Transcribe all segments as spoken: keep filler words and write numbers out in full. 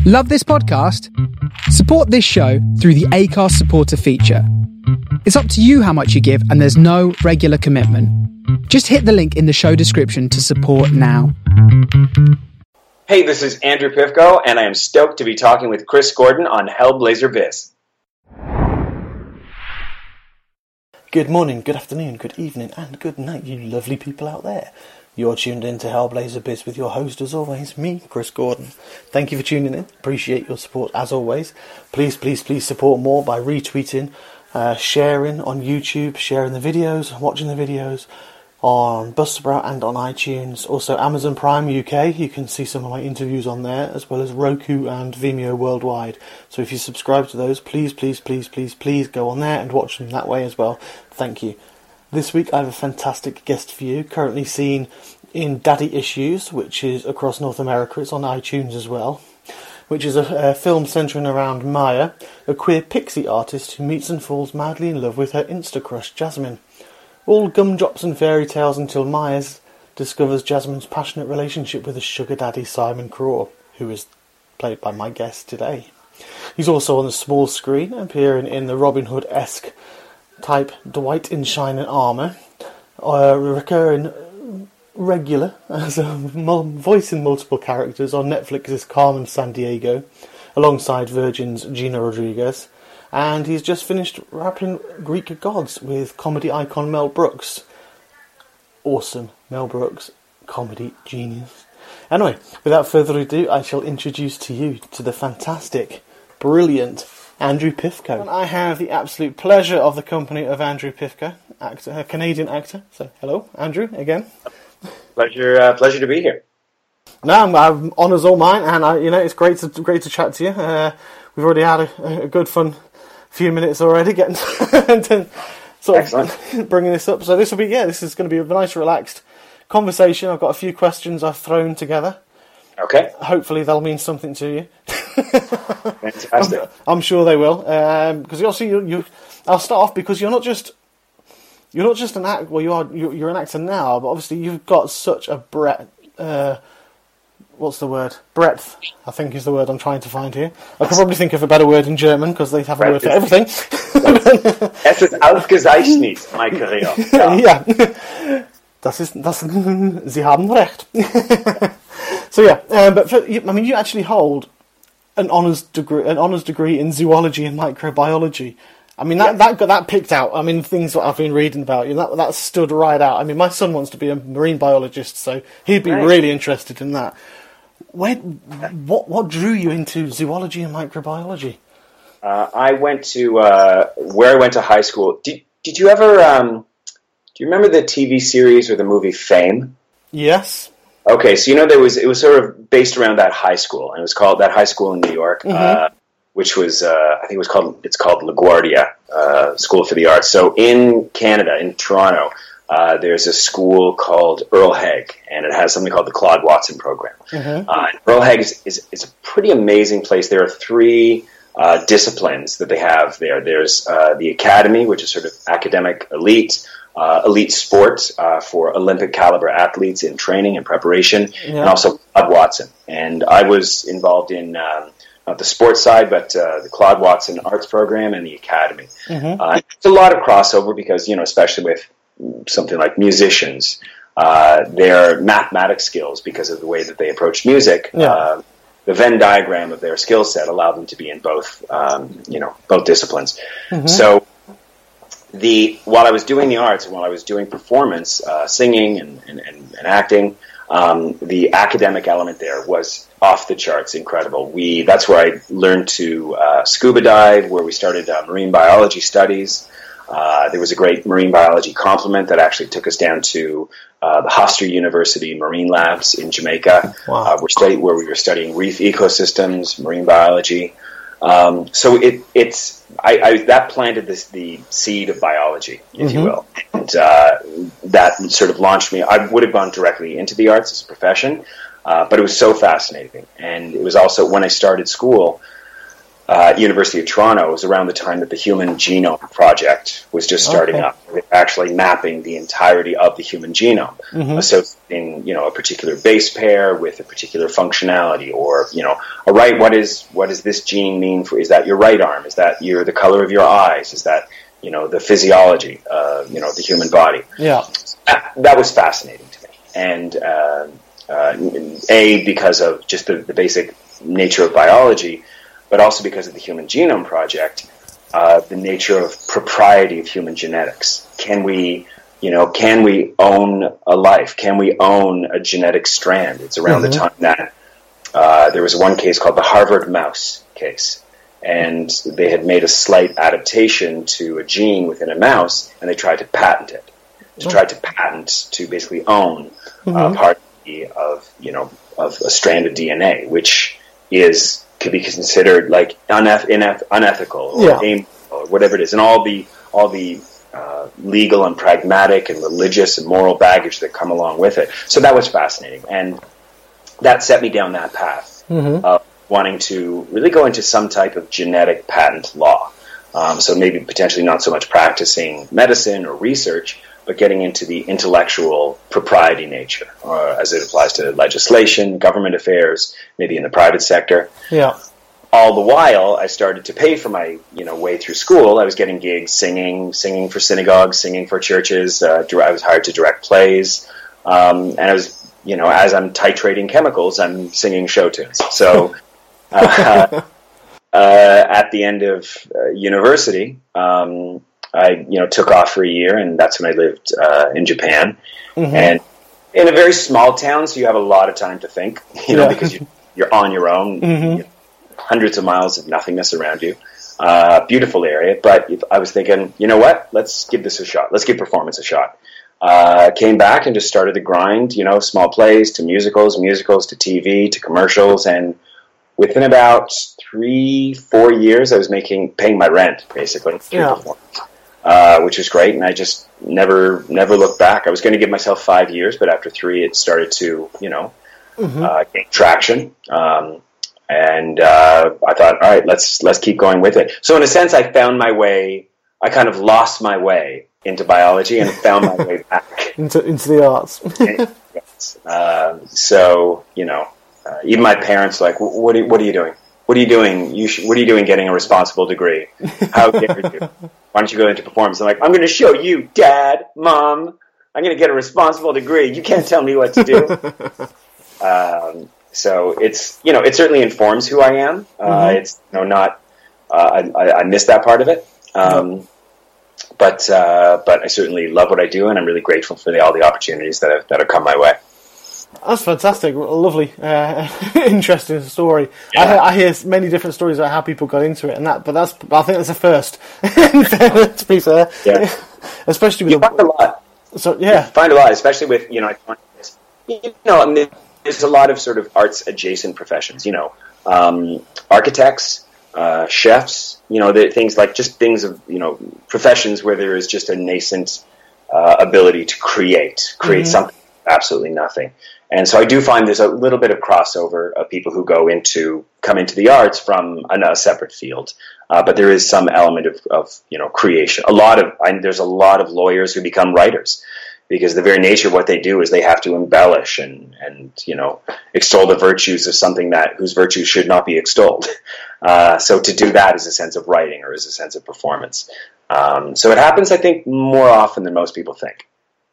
Love this podcast? Support this show through the Acast supporter feature. It's up to you how much you give, and there's no regular commitment. Just hit the link in the show description to support now. Hey, this is Andrew Pifko, and I am stoked to be talking with Chris Gordon on Hellblazer Biz. Good morning, good afternoon, good evening, and good night, you lovely people out there. You're tuned in to Hellblazer Biz with your host, as always, me, Chris Gordon. Thank you for tuning in. Appreciate your support, as always. Please, please, please support more by retweeting, uh, sharing on YouTube, sharing the videos, watching the videos on Buzzsprout and on iTunes. Also, Amazon Prime U K. You can see some of my interviews on there, as well as Roku and Vimeo worldwide. So if you subscribe to those, please, please, please, please, please go on there and watch them that way as well. Thank you. This week I have a fantastic guest for you, currently seen in Daddy Issues, which is across North America. It's on iTunes as well, which is a, a film centering around Maya, a queer pixie artist who meets and falls madly in love with her insta-crush Jasmine. All gumdrops and fairy tales until Maya discovers Jasmine's passionate relationship with a sugar daddy, Simon Craw, who is played by my guest today. He's also on the small screen, appearing in the Robin Hood-esque type Dwight in shining armour, uh, recurring regular as a voice in multiple characters on Netflix's Carmen Sandiego, alongside Virgin's Gina Rodriguez, and he's just finished rapping Greek gods with comedy icon Mel Brooks. Awesome, Mel Brooks, comedy genius. Anyway, without further ado, I shall introduce to you to the fantastic, brilliant Andrew Pifko. And I have the absolute pleasure of the company of Andrew Pifko, actor, a Canadian actor. So, hello, Andrew, again. Pleasure, uh, pleasure to be here. No, I'm, I'm honour's all mine, and I, you know, it's great to great to chat to you. Uh, we've already had a, a good fun few minutes already, getting to, sort of bringing this up. So this will be, yeah, this is going to be a nice, relaxed conversation. I've got a few questions I've thrown together. Okay. Hopefully they'll mean something to you. Fantastic. I'm, I'm sure they will, because um, also you, you. I'll start off because you're not just you're not just an act. Well, you are. You're, you're an actor now, but obviously you've got such a breadth. Uh, what's the word? Breadth, I think, is the word I'm trying to find here. I could probably think of a better word in German because they have a word for everything. Es ist ausgezeichnet, my career. Ja. Das ist das. Sie haben recht. So yeah, um, but for, I mean, you actually hold an honours degree, an honours degree in zoology and microbiology. I mean, that yeah. that got that picked out. I mean, things that I've been reading about you, that that stood right out. I mean, my son wants to be a marine biologist, so he'd be nice. Really interested in that. Where, what, what drew you into zoology and microbiology? Uh, I went to uh, where I went to high school. Did Did you ever? Um, do you remember the T V series or the movie Fame? Yes. Okay, so you know there was it was sort of based around that high school, and it was called that high school in New York, mm-hmm. uh, which was uh, I think it was called it's called LaGuardia uh, School for the Arts. So in Canada, in Toronto, uh, there's a school called Earl Haig, and it has something called the Claude Watson program. Mm-hmm. Uh, Earl Haig is, is is a pretty amazing place. There are three uh, disciplines that they have there. There's uh, the academy, which is sort of academic elite. Uh, elite sport uh, for Olympic caliber athletes in training and preparation, yeah. and also Claude Watson. And I was involved in um, not the sports side, but uh, the Claude Watson Arts Program and the Academy. Mm-hmm. Uh, it's a lot of crossover because, you know, especially with something like musicians, uh, their mathematic skills, because of the way that they approach music, yeah. uh, the Venn diagram of their skill set allowed them to be in both, um, you know, both disciplines. Mm-hmm. So. The while I was doing the arts and while I was doing performance, uh, singing and, and, and, and acting, um, the academic element there was off the charts, incredible. We that's where I learned to uh, scuba dive, where we started uh, marine biology studies. Uh, there was a great marine biology complement that actually took us down to uh, the Hofstra University Marine Labs in Jamaica, wow. uh, where, study, where we were studying reef ecosystems, marine biology. Um, so it, it's I, I, that planted this, the seed of biology, if mm-hmm. you will, and uh, that sort of launched me. I would have gone directly into the arts as a profession, uh, but it was so fascinating, and it was also when I started school. uh, University of Toronto, it was around the time that the Human Genome Project was just starting Okay. up, actually mapping the entirety of the human genome, Mm-hmm. associating, you know, a particular base pair with a particular functionality, or, you know, all right, what is what does this gene mean for? Is that your right arm? Is that your the color of your eyes? Is that, you know, the physiology, uh, you know, of the human body? Yeah. That, that was fascinating to me, and uh, uh, a because of just the, the basic nature of biology, but also because of the Human Genome Project, uh, the nature of propriety of human genetics. Can we, you know, can we own a life? Can we own a genetic strand? It's around Mm-hmm. the time that uh, there was one case called the Harvard mouse case, and they had made a slight adaptation to a gene within a mouse, and they tried to patent it. To try to patent to basically own Mm-hmm. uh, part of, you know, of a strand of D N A, which is could be considered like uneth- ineth- unethical or Yeah. aimless or whatever it is, and all the all the uh, legal and pragmatic and religious and moral baggage that come along with it. So that was fascinating, and that set me down that path Mm-hmm. of wanting to really go into some type of genetic patent law. Um, so maybe potentially not so much practicing medicine or research, but getting into the intellectual propriety nature, or as it applies to legislation, government affairs, maybe in the private sector. Yeah. All the while, I started to pay for my, you know, way through school. I was getting gigs singing, singing for synagogues, singing for churches. Uh, dir- I was hired to direct plays, um, and I was, you know, as I'm titrating chemicals, I'm singing show tunes. So, uh, uh, at the end of uh, university, um, I, you know, took off for a year, and that's when I lived uh, in Japan, Mm-hmm. and in a very small town, so you have a lot of time to think, you know, Yeah. because you, you're on your own, Mm-hmm. you know, hundreds of miles of nothingness around you. Uh, beautiful area, but if I was thinking, you know what? Let's give this a shot. Let's give performance a shot. Uh, came back and just started the grind. You know, small plays to musicals, musicals to T V to commercials, and within about three, four years, I was making paying my rent basically through Yeah. performance. Uh, which was great, and I just never never looked back. I was going to give myself five years, but after three, it started to, you know, Mm-hmm. uh, gain traction. Um, and uh, I thought, all right, let's let's keep going with it. So in a sense, I found my way. I kind of lost my way into biology and found my way back. Into into the arts. Yes. Uh, so you know, uh, even my parents were like, what are you, what are you doing? What are you doing? You sh- what are you doing getting a responsible degree? How dare you? Why don't you go into performance? I'm like, I'm going to show you, Dad, Mom. I'm going to get a responsible degree. You can't tell me what to do. um, so it's, you know, it certainly informs who I am. Uh, Mm-hmm. It's, you know, not, uh, I, I miss that part of it. Um, but, uh, but I certainly love what I do, and I'm really grateful for the, all the opportunities that have, that have come my way. That's fantastic. What a lovely, uh, interesting story. Yeah. I, I hear many different stories about how people got into it, and that. But that's, I think that's a first. To be fair, Yeah. especially with You find a lot. so yeah, Find a lot, especially with, you know, I find this, you know, I mean, there's a lot of sort of arts adjacent professions, you know, um, architects, uh, chefs, you know, the things like just things of, you know, professions where there is just a nascent uh, ability to create, create Mm-hmm. something, absolutely nothing. And so I do find there's a little bit of crossover of people who go into, come into the arts from a, a separate field. Uh, but there is some element of, of, you know, creation. A lot of, I, there's a lot of lawyers who become writers, because the very nature of what they do is they have to embellish and, and you know, extol the virtues of something that, whose virtues should not be extolled. Uh, so to do that is a sense of writing, or is a sense of performance. Um, so it happens, I think, more often than most people think.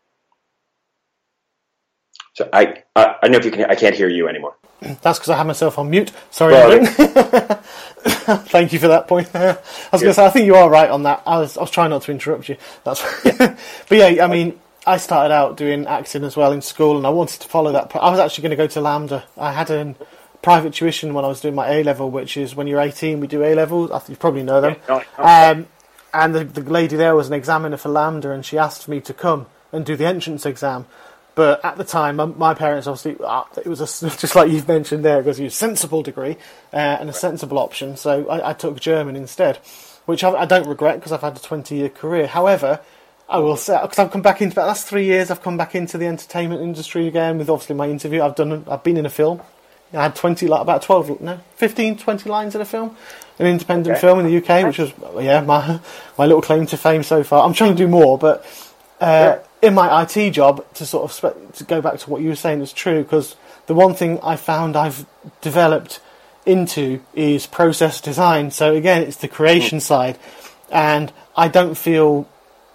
So I, I, I don't know if you can, I can't hear you anymore. that's because I had myself on mute. Sorry, Well, Andrew. Thank you for that point. I was going to say, I think you are right on that. I was, I was trying not to interrupt you. That's, but yeah, I mean, I started out doing acting as well in school, and I wanted to follow that. I was actually going to go to LAMDA. I had a private tuition when I was doing my A level, which is when you're eighteen, we do A levels. I think you probably know them. Yeah, no, no. Um, and the, the lady there was an examiner for LAMDA, and she asked me to come and do the entrance exam. But at the time, my, my parents obviously, uh, it was a, just like you've mentioned there, because it was a sensible degree uh, and a sensible option. So I, I took German instead, which I, I don't regret, because I've had a twenty-year career. However, I will say, because I've come back into, the last three years, I've come back into the entertainment industry again with obviously my interview. I've done, I've been in a film, I had twenty, like, about twelve, no, fifteen, twenty lines in a film, an independent Okay. film in the U K, which was, yeah, my my little claim to fame so far. I'm trying to do more, but uh, Sure. in my I T job, to sort of spe- to go back to what you were saying, is true, because the one thing I found I've developed into is process design. So again, it's the creation mm. side, and I don't feel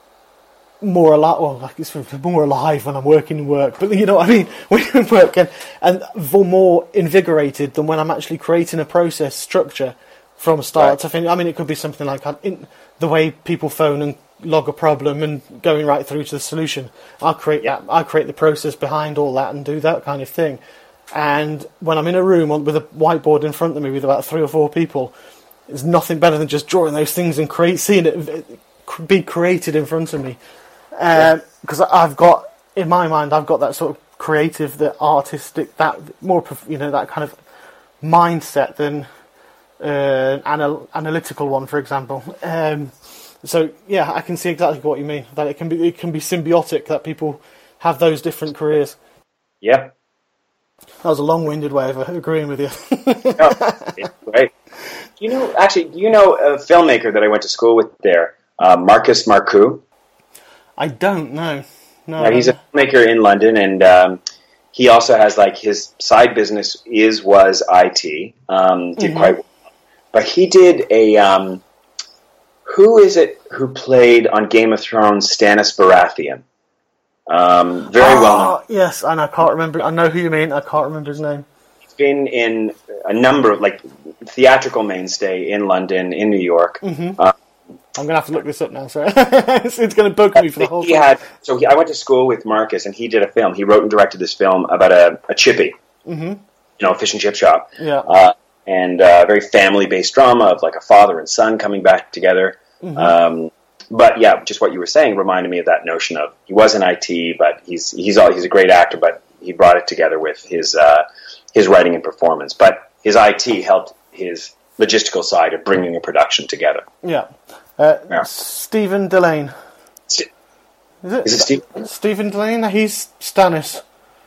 more alive, well, like it's more alive when I'm working in work, but you know what I mean, when you're in work, and, and more invigorated than when I'm actually creating a process structure from start right. to finish. I mean, it could be something like in the way people phone and log a problem and going right through to the solution. I create yeah. that, I create the process behind all that and do that kind of thing. And when I'm in a room on, with a whiteboard in front of me with about three or four people, there's nothing better than just drawing those things and create, seeing it be created in front of me. Because um, I've got, in my mind, I've got that sort of creative, that artistic, that more, you know, that kind of mindset than uh, an anal- analytical one, for example. Um, so yeah, I can see exactly what you mean. That it can be, it can be symbiotic. That people have those different careers. Yeah, that was a long-winded way of agreeing with you. No, it's great. You know, actually, you know a filmmaker that I went to school with there, uh, Marcus Marcoux. I don't know. No, yeah, he's a filmmaker in London, and um, he also has like his side business is was I T. Um, did mm-hmm. quite well, but he did a. Um, who is it who played on Game of Thrones Stannis Baratheon? Um, very oh, well known. Yes, and I can't remember. I know who you mean. I can't remember his name. He's been in a number of like theatrical mainstay in London, in New York. Mm-hmm. Uh, I'm going to have to look this up now, sorry. it's, it's going to bug me for the whole he time. Had, so he, I went to school with Marcus, and he did a film. He wrote and directed this film about a, a chippy, mm-hmm. you know, a fish and chip shop. Yeah. Uh, and a very family-based drama of like a father and son coming back together. Mm-hmm. Um, but yeah, just what you were saying reminded me of that notion of he was in I T, but he's he's all, he's a great actor, but he brought it together with his uh, his writing and performance. But his I T helped his logistical side of bringing a production together. Yeah. Uh, yeah. Stephen Delane. St- Is it? Is it Steve? Stephen Delane? He's Stannis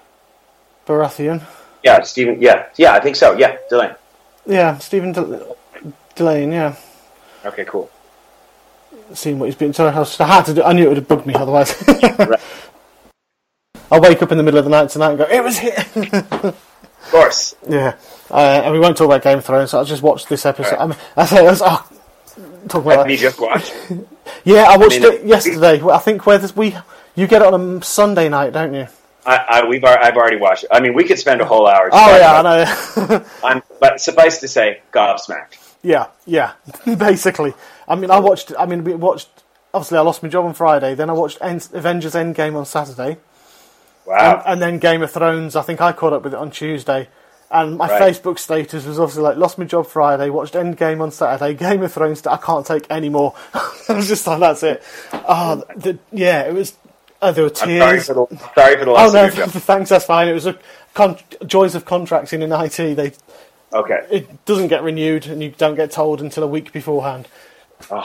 Baratheon. Yeah, Stephen. Yeah, yeah, I think so. Yeah, Delane. Yeah, Stephen Del- Delane. Yeah. Okay, cool. Seeing what he's been. Sorry, I had to do. I knew it would have bugged me otherwise. Right. I'll wake up in the middle of the night tonight and go, "It was here." Of course. Yeah, uh, and we won't talk about Game of Thrones. So I'll just watch this episode. Right. I, mean, I say, I was, oh, talk about Have you just watched? Yeah, I watched I mean, it yesterday. I think where this, we you get it on a Sunday night, don't you? I, I we've I've already watched it. I mean, we could spend a whole hour. Oh yeah, I know. I'm, but suffice to say, gobsmacked. Yeah, yeah. Basically, I mean, I watched. I mean, we watched. Obviously, I lost my job on Friday. Then I watched End, Avengers Endgame on Saturday. Wow. And, and then Game of Thrones. I think I caught up with it on Tuesday. And my right. Facebook status was obviously like, lost my job Friday, watched Endgame on Saturday, Game of Thrones. I can't take any more. I was just like, that's it. Oh, the, yeah, it was. Oh, there were tears. I'm sorry for the, sorry for the loss oh no, of your job. thanks. That's fine. It was a con- joys of contracting in I T. They. Okay. It doesn't get renewed, and you don't get told until a week beforehand. Oh.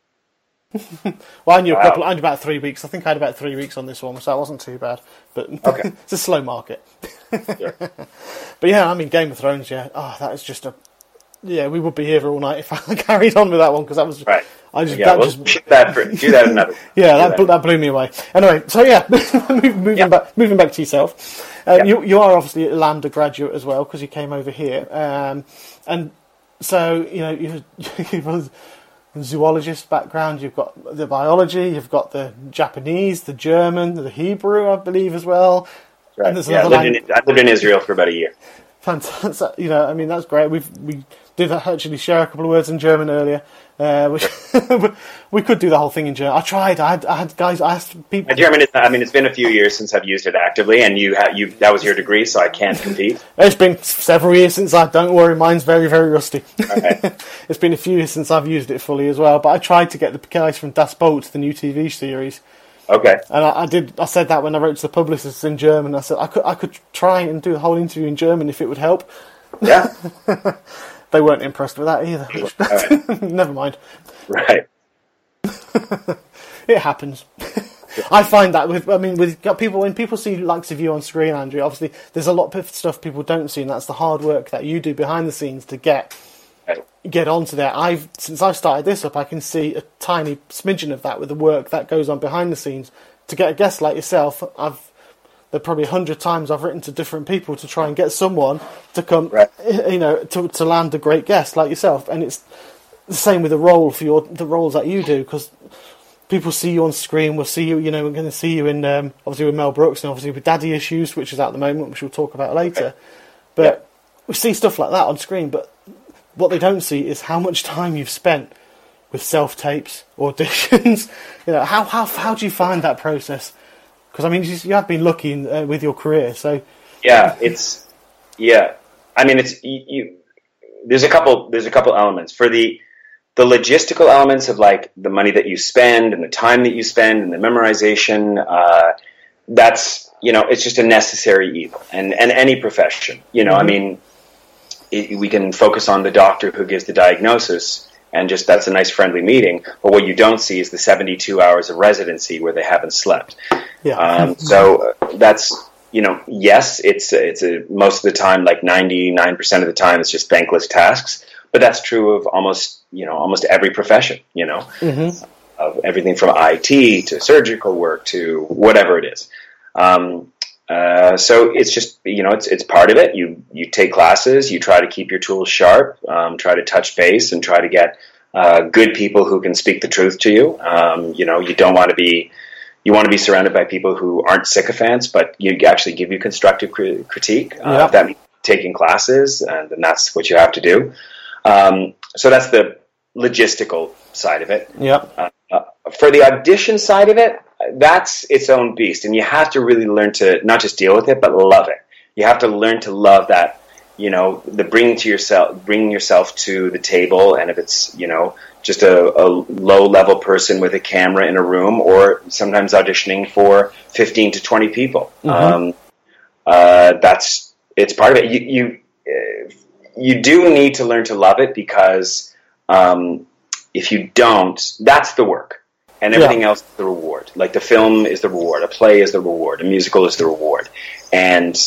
Well, I knew a Wow. couple. I had about three weeks. I think I had about three weeks on this one, so that wasn't too bad. But okay. It's a slow market. Sure. But yeah, I mean, Game of Thrones. Yeah, oh, that is just a. Yeah, we would be here all night if I carried on with that one because that was right. I just yeah, that we'll just shift that for, do that another. yeah, that that. blew, that blew me away. Anyway, so yeah, moving Yeah. back moving back to yourself. Uh, Yeah. You you are obviously a Lambda graduate as well because you came over here, um, and so you know you you've got a zoologist background. You've got the biology. You've got the Japanese, the German, the Hebrew, I believe as well. Right. And there's Yeah, I another lived, in, I lived in Israel for about a year. Fantastic. You know, I mean, that's great. We've we did actually share a couple of words in German earlier. Uh, which we could do the whole thing in German. I tried. I had, I had guys. I asked people. My German is, I mean, it's been a few years since I've used it actively, and you ha- you that was your degree, so I can't compete. It's been several years since I. Don't worry, mine's very very rusty. Okay. It's been a few years since I've used it fully as well. But I tried to get the guys from Das Boot, the new T V series. Okay. And I, I did. I said that when I wrote to the publicists in German. I said I could I could try and do the whole interview in German if it would help. Yeah. They weren't impressed with that either. Which, right. Never mind. Right. It happens. I find that with, I mean, with people, when people see likes of you on screen, Andrew, obviously there's a lot of stuff people don't see, and that's the hard work that you do behind the scenes to get get onto there. I've since I've started this up, I can see a tiny smidgen of that with the work that goes on behind the scenes to get a guest like yourself. I've there are probably a hundred times I've written to different people to try and get someone to come, right. you know, to to land a great guest like yourself, and it's the same with the role for your the roles that you do, because people see you on screen. We'll see you, you know, we're going to see you in um, obviously with Mel Brooks and obviously with Daddy Issues, which is at the moment, which we'll talk about later. Okay. But yeah. we see stuff like that on screen, but what they don't see is how much time you've spent with self-tapes, auditions. You know, how how how do you find that process? Because I mean, you, you have been lucky uh, with your career, so yeah, it's yeah. I mean, it's you, you. There's a couple. There's a couple elements for the the logistical elements of like the money that you spend and the time that you spend and the memorization. Uh, that's you know, it's just a necessary evil, and and any profession. You know, mm-hmm. I mean, it, we can focus on the doctor who gives the diagnosis. And just that's a nice friendly meeting. But what you don't see is the seventy-two hours of residency where they haven't slept. Yeah. Um, so uh, that's, you know, yes, it's it's a, most of the time, like ninety-nine percent of the time, it's just thankless tasks. But that's true of almost, you know, almost every profession, you know, mm-hmm. of everything from I T to surgical work to whatever it is. Um, uh, so it's just, you know, it's it's part of it. You you take classes, you try to keep your tools sharp, um, try to touch base, and try to get uh, good people who can speak the truth to you. Um, you know, you don't want to be you want to be surrounded by people who aren't sycophants, but you actually give you constructive cri- critique. Uh, yeah. If that means taking classes, and then that's what you have to do. Um, so that's the logistical side of it. Yeah. Uh, uh, for the audition side of it, that's its own beast, and you have to really learn to not just deal with it, but love it. You have to learn to love that, you know, the bringing to yourself, bringing yourself to the table, and if it's, you know, just a, a low-level person with a camera in a room, or sometimes auditioning for fifteen to twenty people, mm-hmm. um, uh, that's it's part of it. You you uh, you do need to learn to love it, because um, if you don't, that's the work. And everything yeah. else is the reward. Like the film is the reward, a play is the reward, a musical is the reward. And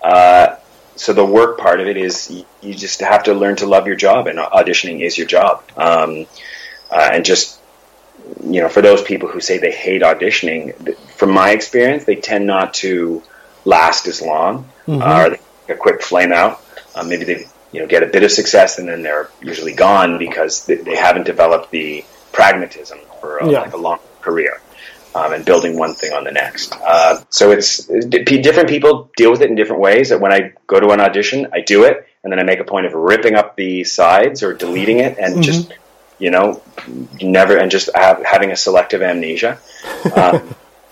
uh, so the work part of it is you, you just have to learn to love your job, and auditioning is your job. Um, uh, and just, you know, for those people who say they hate auditioning, from my experience, they tend not to last as long, mm-hmm. uh, or they get a quick flame out. Uh, maybe they, you know, get a bit of success and then they're usually gone because they, they haven't developed the pragmatism for a, yeah. like a long career, um, and building one thing on the next. Uh, so it's different people deal with it in different ways. That when I go to an audition, I do it, and then I make a point of ripping up the sides or deleting it, and mm-hmm. just you know, never and just have, having a selective amnesia um,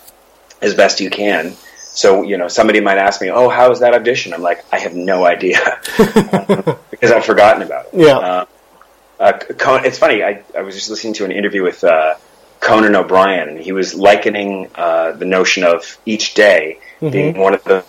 as best you can. So you know, somebody might ask me, "Oh, how was that audition?" I'm like, I have no idea because I've forgotten about it. Yeah. Uh, Uh, it's funny, I, I was just listening to an interview with uh, Conan O'Brien, and he was likening uh, the notion of each day mm-hmm. being one of the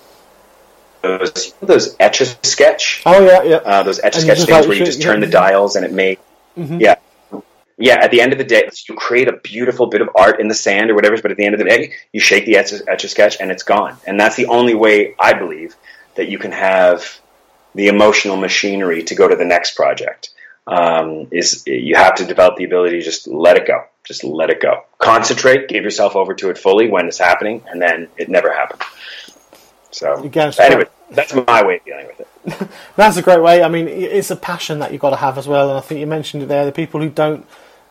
those, those Etch-a-Sketch. Oh, yeah, yeah. Uh, those Etch-a-Sketch things like, where you just turn yeah. the dials and it made... Mm-hmm. Yeah. Yeah, at the end of the day, you create a beautiful bit of art in the sand or whatever, but at the end of the day, you shake the Etch-a-Sketch and it's gone. And that's the only way, I believe, that you can have the emotional machinery to go to the next project. Um, is you have to develop the ability to just let it go. Just let it go. Concentrate, give yourself over to it fully when it's happening, and then it never happened. So, anyway, that's my way of dealing with it. That's a great way. I mean, it's a passion that you've got to have as well, and I think you mentioned it there. The people who don't,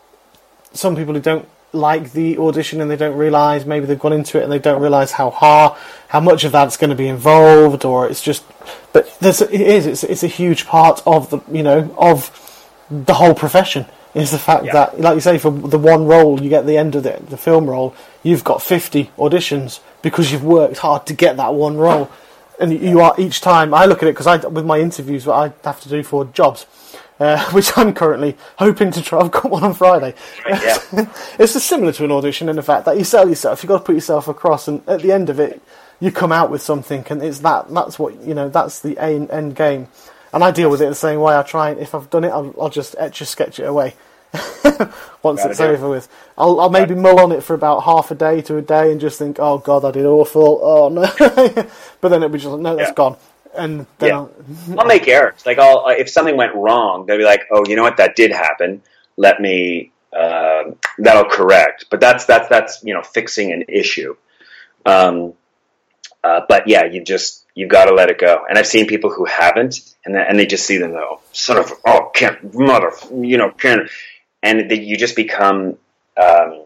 some people who don't like the audition and they don't realise, maybe they've gone into it and they don't realise how hard, how much of that's going to be involved, or it's just, but there's, it is, it's, it's a huge part of the, you know, of the whole profession is the fact yeah. that, like you say, for the one role you get the end of the, the film role, you've got fifty auditions because you've worked hard to get that one role, and you are each time. I look at it because I, with my interviews, what I have to do for jobs, uh, which I'm currently hoping to try. I've got one on Friday. Yeah. It's just similar to an audition in the fact that you sell yourself. You've got to put yourself across, and at the end of it, you come out with something, and it's that. That's what you know. That's the end, end game. And I deal with it the same way. I try, and if I've done it, I'll, I'll just etch a sketch it away. Once Gotta it's do it. over with. I'll, I'll maybe mull on it for about half a day to a day and just think, oh God, I did awful, oh no. But then it'll be just like, no, that's Yeah. gone. And then Yeah. I'll, I'll make errors. Like, I'll if something went wrong, they'll be like, "Oh, you know what? That did happen. Let me uh, that'll correct." But that's that's that's you know fixing an issue. Um, uh, but yeah, you just you've got to let it go. And I've seen people who haven't, and then, and they just see them though, son of oh can't mother you know can't, and they, you just become um,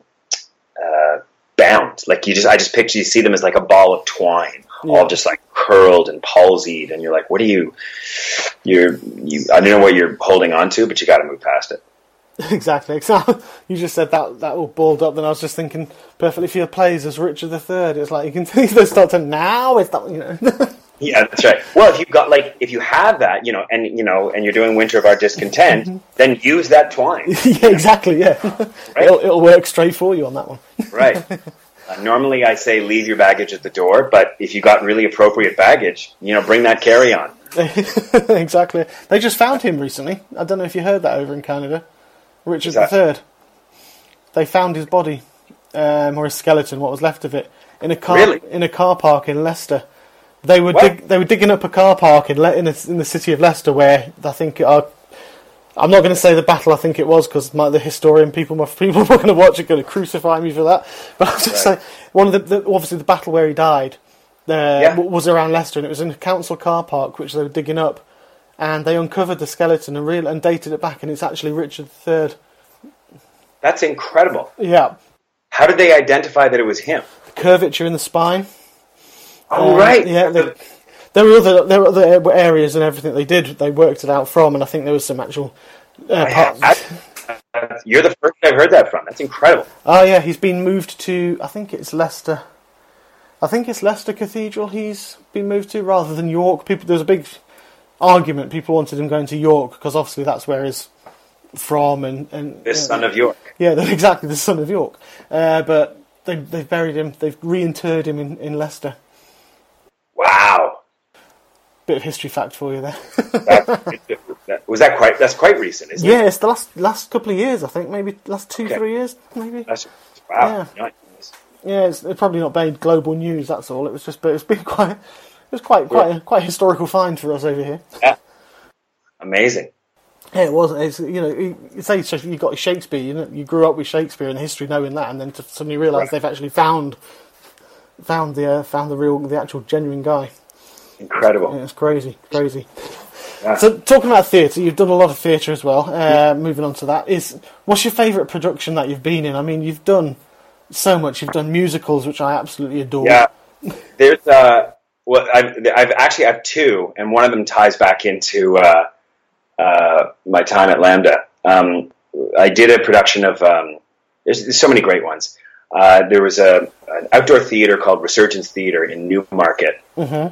uh, bound. Like you just I just picture you see them as like a ball of twine. Yeah. All just like curled and palsied, and you're like, "What are you? You're you? I don't know what you're holding on to, but you got to move past it." exactly. So you just said that that all balled up. Then I was just thinking, perfectly for your plays as Richard the Third. It's like you can they start to now. It's not you know. Yeah, that's right. Well, if you've got like if you have that, you know, and you know, and you're doing Winter of Our Discontent, then use that twine. yeah, exactly. Yeah, Right? it'll it'll work straight for you on that one. Right. Uh, normally, I say leave your baggage at the door, but if you got really appropriate baggage, you know, bring that carry on. Exactly. They just found him recently. I don't know if you heard that over in Canada. Richard the Exactly. Third. They found his body, um, or his skeleton, what was left of it, in a car Really? in a car park in Leicester. They were What? dig- they were digging up a car park in Le- in, a, in the city of Leicester, where I think uh, I'm not going to say the battle I think it was because the historian people, my people who are going to watch it, going to crucify me for that. But I'll just Right. say one of the, the obviously the battle where he died uh, Yeah. w- was around Leicester, and it was in a council car park which they were digging up, and they uncovered the skeleton and real and dated it back, and it's actually Richard the Third. That's incredible. Yeah, How did they identify that it was him? curvature in the spine. Oh, Um, right. Yeah, they, there were other there were other areas and everything they did. They worked it out from, and I think there was some actual. Uh, part, I- You're the first I've heard that from. That's incredible. oh yeah, he's been moved to. I think it's Leicester. I think it's Leicester Cathedral. He's been moved to rather than York. People, there's a big argument. People wanted him going to York because obviously that's where he's from, and and This uh, son of York. yeah, they're exactly the son of York. Uh, but they they've buried him. They've reinterred him in, in Leicester. Wow. Bit of history fact for you there. That, that, was that quite? That's quite recent, isn't Yeah, it? it's the last last couple of years, I think. Maybe last two, Okay. three years, maybe. That's wow. Yeah. Nice. Yeah, it's, it's probably not made global news. That's all. It was just, but it's been quite, it was quite, quite, a, quite a historical find for us over here. Yeah. Amazing. Yeah, it was. It's, you know, you you say you got Shakespeare. You know, you grew up with Shakespeare and history, knowing that, and then to suddenly realise Right. they've actually found, found the, uh, found the real, the actual genuine guy. Incredible. Yeah, it's crazy, crazy. Yeah. So, talking about theatre, you've done a lot of theatre as well. Uh, moving on to that, is what's your favourite production that you've been in? I mean, you've done so much. You've done musicals, which I absolutely adore. Yeah. There's uh well I've I've actually I have two, and one of them ties back into uh uh my time at Lambda. Um I did a production of um there's, there's so many great ones. Uh there was a an outdoor theater called Resurgence Theater in Newmarket. Mm-hmm.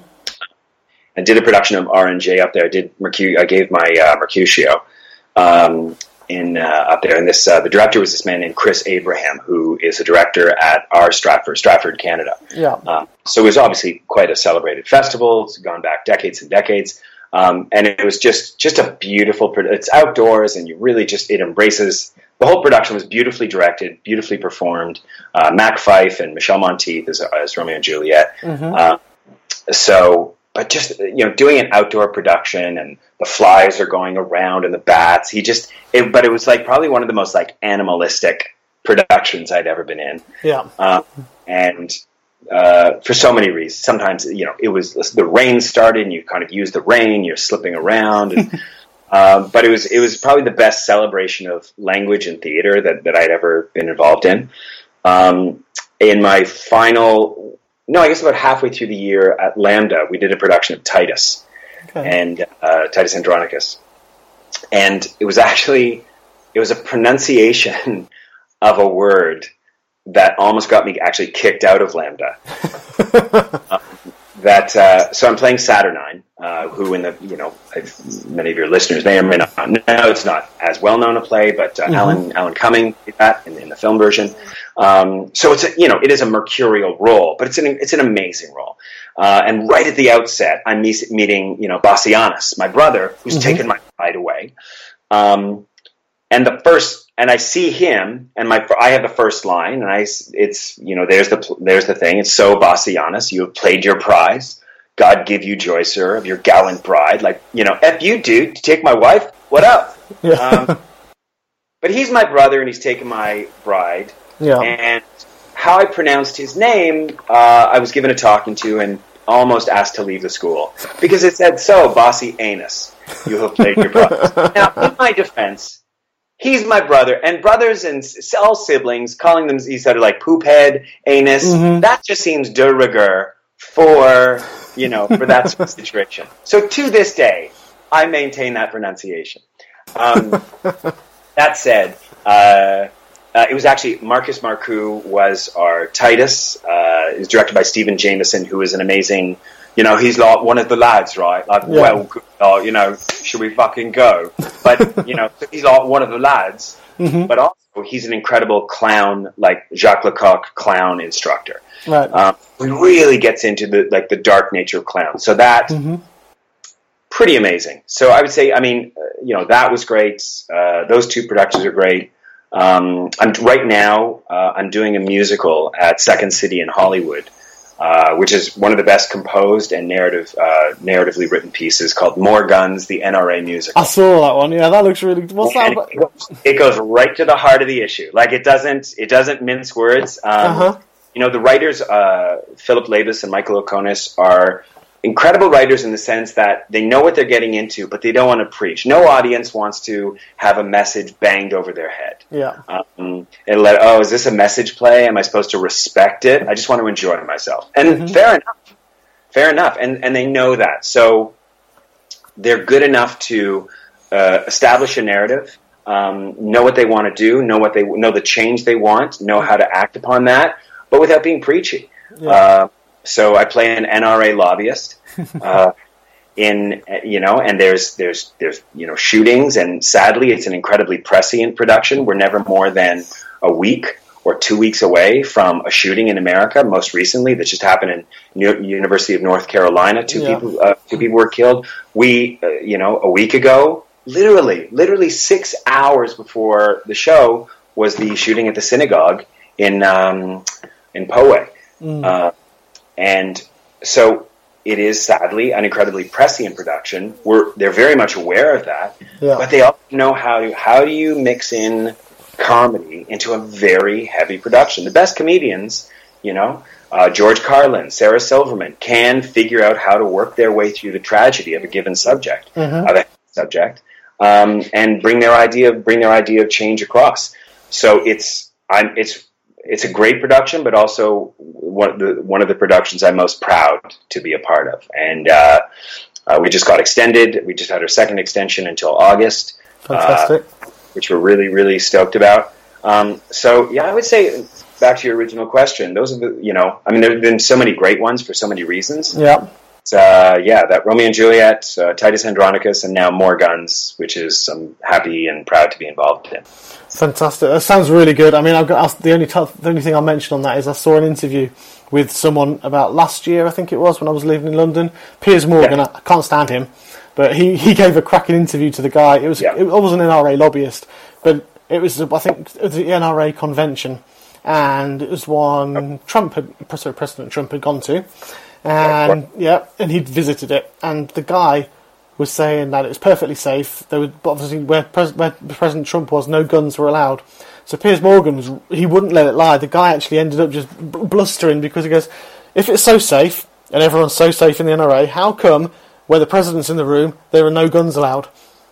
I did a production of R N J up there. I did Mercu- I gave my uh, Mercutio um, in uh, up there, and this uh, the director was this man named Chris Abraham, who is a director at our Stratford, Stratford, Canada. Yeah. Uh, so it was obviously quite a celebrated festival. It's gone back decades and decades, um, and it was just just a beautiful. Pro- it's outdoors, and you really just it embraces. The whole production was beautifully directed, beautifully performed. Uh, Mac Fife and Michelle Monteith as, as Romeo and Juliet. Mm-hmm. Uh, so. But just, you know, doing an outdoor production and the flies are going around and the bats, he just, it, but it was like probably one of the most like animalistic productions I'd ever been in. Yeah. Uh, and uh, for so many reasons, sometimes, you know, it was, the rain started and you kind of use the rain, you're slipping around. And, um, but it was, it was probably the best celebration of language and theater that, that I'd ever been involved in. Um, in my final, No, I guess about halfway through the year at Lambda, we did a production of Titus Okay. and uh, Titus Andronicus, and it was actually it was a pronunciation of a word that almost got me actually kicked out of Lambda. um, that uh, so I'm playing Saturnine, uh, who in the you know I've, many of your listeners may or may not know. It's not as well known a play, but uh, Mm-hmm. Alan Alan Cumming did that in, in the film version. Um, so it's a, you know it is a mercurial role, but it's an it's an amazing role. Uh, and right at the outset, I'm meet, meeting you know Bassianus, my brother, who's Mm-hmm. taken my pride away. Um, and the first and I see him, and my I have the first line, and I it's you know there's the there's the thing. It's so Bassianus, you have played your prize. God give you joy, sir, of your gallant bride. Like you know, F you, dude. To take my wife. What up? Yeah. Um, but he's my brother, and he's taken my bride. Yeah. And how I pronounced his name, uh, I was given a talking to, and almost asked to leave the school because it said so, Bossy Anus. You have played your bride. Now, in my defense. He's my brother, and brothers and all siblings, calling them each other like poop head, anus, mm-hmm. that just seems de rigueur for, you know, for that sort of situation. So to this day, I maintain that pronunciation. Um, that said, uh, uh, it was actually, Marcus Marcoux was our Titus. Uh, it was directed by Stephen Jameson, who is an amazing... You know, he's like one of the lads, right? Like, yeah. well, uh, you know, should we fucking go? But, you know, he's like one of the lads. Mm-hmm. But also, he's an incredible clown, like Jacques Lecoq clown instructor. Right. Um, he really gets into the like the dark nature of clowns. So that, mm-hmm. pretty amazing. So I would say, I mean, uh, you know, that was great. Uh, those two productions are great. Um, I'm right now. Uh, I'm doing a musical at Second City in Hollywood. Uh, which is one of the best composed and narrative, uh, narratively written pieces called More Guns, the N R A musical. I saw that one. Yeah, that looks really. What's that about? It goes, it goes right to the heart of the issue. Like it doesn't, it doesn't mince words. Um, uh-huh. You know, the writers, uh, Philip Labus and Michael Okonis, are incredible writers in the sense that they know what they're getting into, but they don't want to preach. No audience wants to have a message banged over their head. Yeah. Um, and let, oh, is this a message play? Am I supposed to respect it? I just want to enjoy myself. And mm-hmm. fair enough. Fair enough. And and they know that. So they're good enough to uh, establish a narrative, um, know what they want to do, know what they know the change they want, know how to act upon that, but without being preachy. Yeah. Uh, So I play an N R A lobbyist, uh, in you know, and there's there's there's you know shootings, and sadly, it's an incredibly prescient production. We're never more than a week or two weeks away from a shooting in America. Most recently, that just happened in New- University of North Carolina. Two yeah. people uh, two people were killed. We uh, you know a week ago, literally literally six hours before the show was the shooting at the synagogue in um, in Poway. Mm. Uh, And so it is sadly an incredibly prescient production. We're they're very much aware of that, yeah. but they also know how to how do you mix in comedy into a very heavy production. The best comedians, you know, uh, George Carlin, Sarah Silverman, can figure out how to work their way through the tragedy of a given subject, mm-hmm. of a subject, um, and bring their idea bring their idea of change across. So it's I'm it's. It's a great production, but also one of the one of the productions I'm most proud to be a part of. And uh, uh, we just got extended. We just had our second extension until August, Fantastic. Uh, which we're really, really stoked about. Um, so, yeah, I would say, back to your original question, those are the, you know, I mean, there have been so many great ones for so many reasons. Yeah. Uh, yeah, that Romeo and Juliet, uh, Titus Andronicus, and now More Guns, which is I'm happy and proud to be involved in. Fantastic. That sounds really good. I mean, I've got the only t- the only thing I'll mention on that is I saw an interview with someone about last year, I think it was, when I was living in London. Piers Morgan, yeah. I can't stand him, but he, he gave a cracking interview to the guy. It was yeah. it wasn't an N R A lobbyist, but it was I think it was the N R A convention, and it was one oh. Trump had sorry, President Trump had gone to. And yeah, and he'd visited it, and the guy was saying that it was perfectly safe. There was obviously where, Pres- where President Trump was, no guns were allowed. So Piers Morgan was he wouldn't let it lie. The guy actually ended up just b- blustering because he goes, if it's so safe and everyone's so safe in the N R A, how come where the president's in the room there are no guns allowed?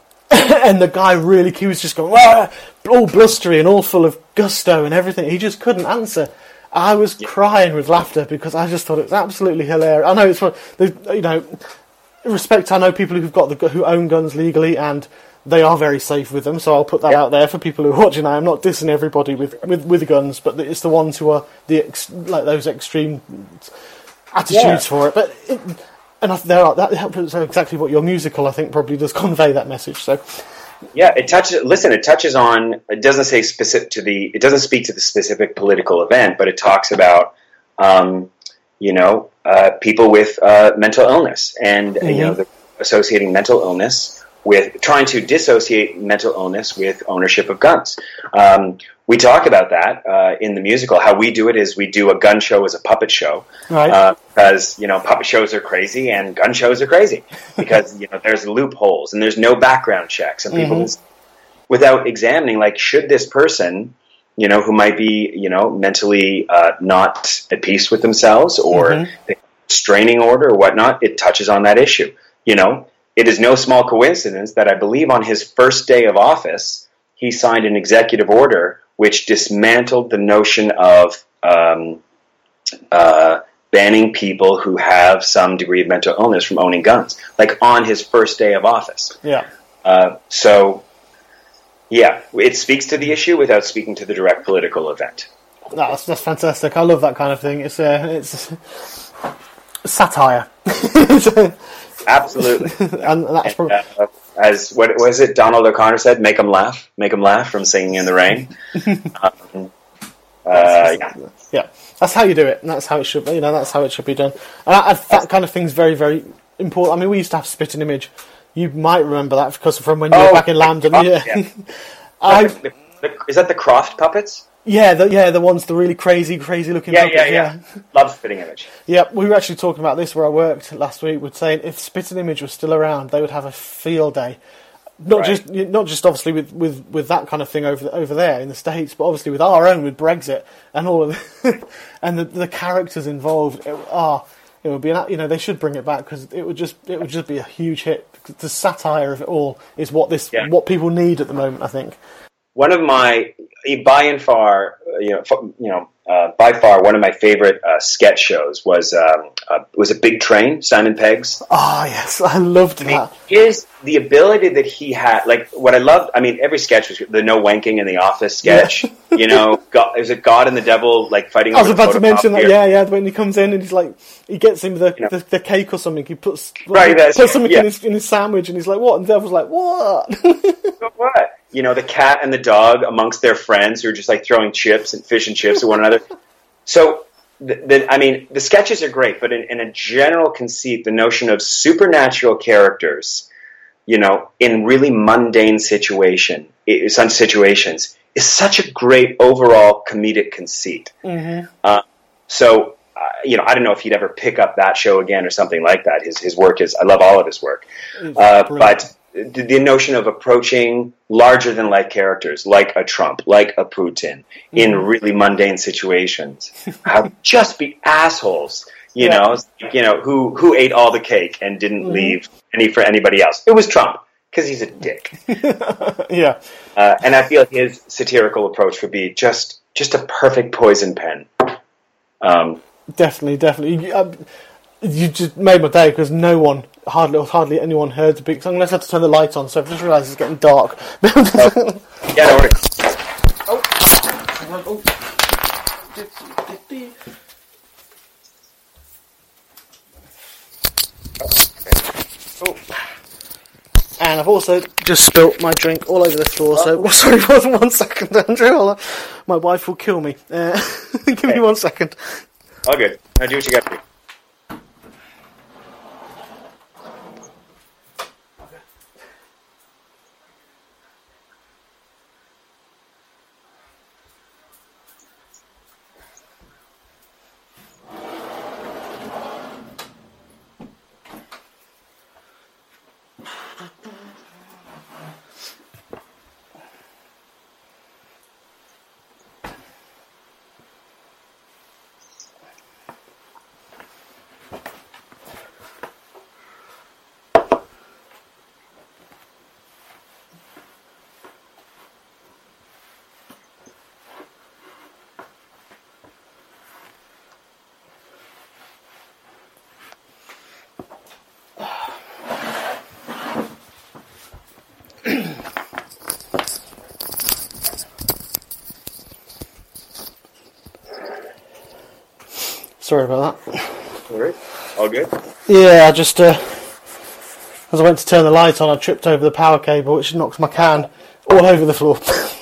And the guy really he was just going ah! all blustery and all full of gusto and everything. He just couldn't answer. I was yeah. crying with laughter because I just thought it was absolutely hilarious. I know it's for you know, respect. I know people who've got the who own guns legally and they are very safe with them. So I'll put that yeah. out there for people who are watching. I'm not dissing everybody with, with, with guns, but it's the ones who are the ex, like those extreme attitudes yeah. for it. But it, and there are that helps exactly what your musical I think probably does convey that message. So. Yeah, it touches. Listen, it touches on. It doesn't say specific to the. It doesn't speak to the specific political event, but it talks about, um, you know, uh, people with uh, mental illness, and mm-hmm. you know, the, associating mental illness with trying to dissociate mental illness with ownership of guns. Um, we talk about that uh, in the musical. How we do it is we do a gun show as a puppet show, right? Uh, because you know puppet shows are crazy and gun shows are crazy because you know there's loopholes and there's no background checks and people, mm-hmm. without examining, like, should this person, you know, who might be, you know, mentally uh, not at peace with themselves or mm-hmm. restraining order or whatnot, it touches on that issue. You know, it is no small coincidence that I believe on his first day of office, he signed an executive order which dismantled the notion of um, uh, banning people who have some degree of mental illness from owning guns, like on his first day of office. Yeah. Uh, so... Yeah, it speaks to the issue without speaking to the direct political event. No, that's, that's fantastic. I love that kind of thing. It's uh, it's satire. Absolutely. and that's and, uh, as what was it Donald O'Connor said, make them laugh, make them laugh from Singing in the Rain. um, uh, yeah. yeah, that's how you do it, and that's how it should be. You know, that's how it should be done. And I, I, that kind of thing's very, very important. I mean, we used to have Spitting Image. You might remember that because from when you oh, were back in Lambden. Yeah. yeah. I, the, the, is that the Croft puppets? Yeah, the, yeah, the ones, the really crazy, crazy looking yeah, puppets. Yeah, yeah, yeah. Love Spitting Image. Yeah, we were actually talking about this where I worked last week. We're saying if Spitting Image was still around, they would have a field day. Not right. just, not just obviously with, with, with that kind of thing over over there in the States, but obviously with our own, with Brexit and all of the, and the, the characters involved are. It would be, an, you know, they should bring it back because it would just, it would just be a huge hit. The satire of it all is what this, yeah. what people need at the moment, I think. One of my, by and far, you know, you know, uh, by far one of my favorite uh, sketch shows was um, uh, was a Big Train, Simon Pegg's. Oh yes, I loved I mean, that. His the ability that he had, like what I loved. I mean, every sketch was the no wanking in the office sketch. Yeah. You know, God, is it God and the devil like fighting? I was about to mention that. Here? Yeah, yeah. When he comes in and he's like, he gets him the, you know, the, the cake or something. He puts right, he puts something yeah. in, his, in his sandwich, and he's like, "What?" And the devil's like, "What?" What? You know, the cat and the dog amongst their friends who are just like throwing chips and fish and chips at one another. So, the, the, I mean, the sketches are great, but in, in a general conceit, the notion of supernatural characters, you know, in really mundane situation, it, such situations, is such a great overall comedic conceit. Mm-hmm. Uh, so, uh, you know, I don't know if he'd ever pick up that show again or something like that. His his work is, I love all of his work, uh, but. The, the notion of approaching larger-than-life characters, like a Trump, like a Putin, mm-hmm. in really mundane situations, have just be assholes, you yeah. know, you know, who who ate all the cake and didn't mm-hmm. leave any for anybody else. It was Trump because he's a dick. yeah, uh, and I feel his satirical approach would be just just a perfect poison pen. Um, definitely, definitely. You, uh, you just made my day because no one. Hardly, hardly anyone heard the big song. Let's have to turn the light on. So I've just realised it's getting dark. oh. Yeah, no worries. Oh. oh. oh. And I've also just spilt my drink all over the floor. So oh. sorry, for one second, Andrew. My wife will kill me. Uh, give okay. me one second. All good. Now do what you got to do. Sorry about that. All right. All good? Yeah, I just, uh, as I went to turn the light on, I tripped over the power cable, which knocked my can all over the floor.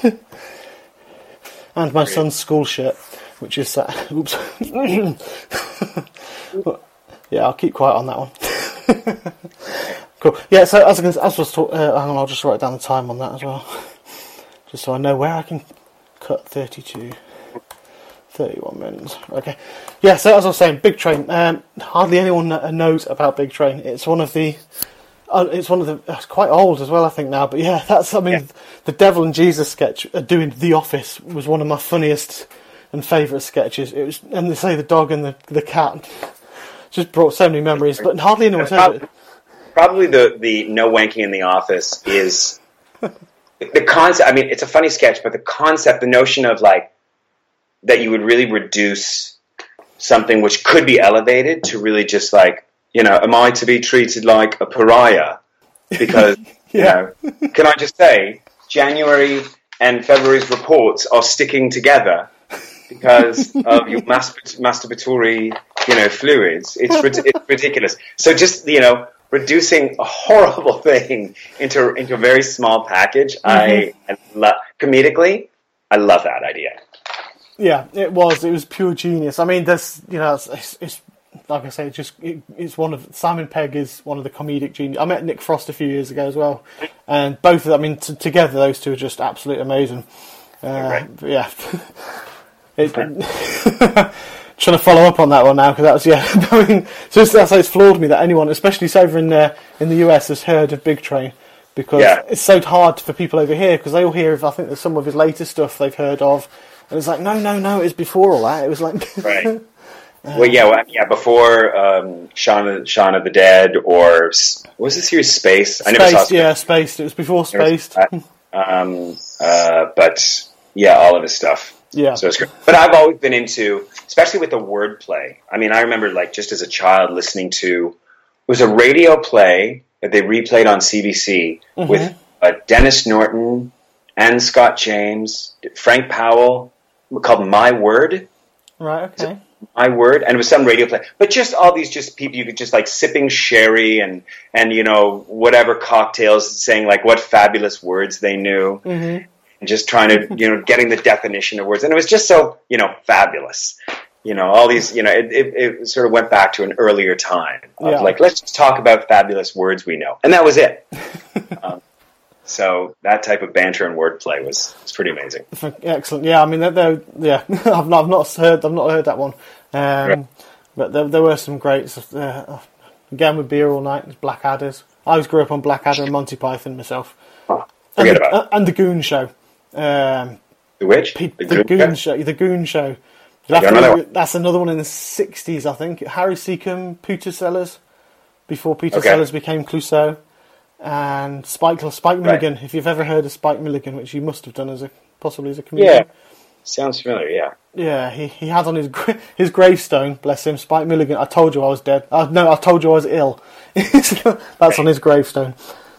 And my son's school shirt, which is that. Oops. Yeah, I'll keep quiet on that one. Cool. Yeah, so as I, can, as I was talking, uh, hang on, I'll just write down the time on that as well. Just so I know where I can cut thirty-two, thirty-one minutes. Okay. Yeah, so as I was saying, Big Train. Um, hardly anyone knows about Big Train. It's one of the... Uh, it's one of the... It's quite old as well, I think, now. But yeah, that's... I mean, yeah. The Devil and Jesus sketch uh, doing The Office was one of my funniest and favourite sketches. It was, and they say the dog and the, the cat just brought so many memories, but hardly anyone's heard it. Probably the, the no wanking in the office is the concept. I mean, it's a funny sketch, but the concept, the notion of like that you would really reduce something which could be elevated to really just like, you know, am I to be treated like a pariah? Because, yeah. you know, can I just say January and February's reports are sticking together because of your mastur- masturbatory, you know, fluids. It's, it's ridiculous. So just, you know, reducing a horrible thing into into a very small package, mm-hmm. I, I love comedically. I love that idea. Yeah, it was. It was pure genius. I mean, there's you know, it's, it's, it's like I say, it's just it, it's one of Simon Pegg is one of the comedic genius. I met Nick Frost a few years ago as well, and both of them, I mean, t- together those two are just absolutely amazing. Uh, right. But yeah, it. Trying to follow up on that one now because that was yeah. I mean, so it's, that's it's floored me that anyone, especially over in uh, in the U S, has heard of Big Train because yeah. it's so hard for people over here because they all hear of I think there's some of his later stuff they've heard of, and it's like no, no, no, it was before all that. It was like right. uh, well, yeah, well, yeah, before um, Shaun of, Shaun of the Dead or what was the series Space? I never Spaced, saw yeah, Spaced. It was before Spaced. um, uh, but yeah, all of his stuff. Yeah. So it's great. But I've always been into, especially with the wordplay. I mean, I remember like just as a child listening to, it was a radio play that they replayed on C B C mm-hmm. with uh, Dennis Norton and Scott James, Frank Powell, called My Word. Right, okay. My Word. And it was some radio play. But just all these just people, you could just like sipping sherry and, and you know, whatever cocktails, saying like what fabulous words they knew. Mm-hmm. Just trying to, you know, getting the definition of words. And it was just so, you know, fabulous. You know, all these, you know, it, it, it sort of went back to an earlier time of yeah. like, let's just talk about fabulous words we know. And that was it. um, so that type of banter and wordplay was, was pretty amazing. Excellent. Yeah, I mean, they're, they're, yeah, I've not, I've not heard, I've not heard that one. Um, right. But there, there were some greats. Uh, again, with Beer All Night, there's Blackadder's. I always grew up on Blackadder and Monty Python myself. Oh, forget and the, about it. And the Goon Show. Um, the which? The, the, the Goon, Goon Show. The Goon Show. Another that's another one in the sixties, I think. Harry Seacombe, Peter Sellers, before Peter okay. Sellers became Clouseau, and Spike Spike Milligan. Right. If you've ever heard of Spike Milligan, which you must have done as a possibly as a comedian. Yeah, sounds familiar. Yeah. Yeah, he he had on his his gravestone, bless him, Spike Milligan. I told you I was dead. Uh, no, I told you I was ill. That's on his gravestone.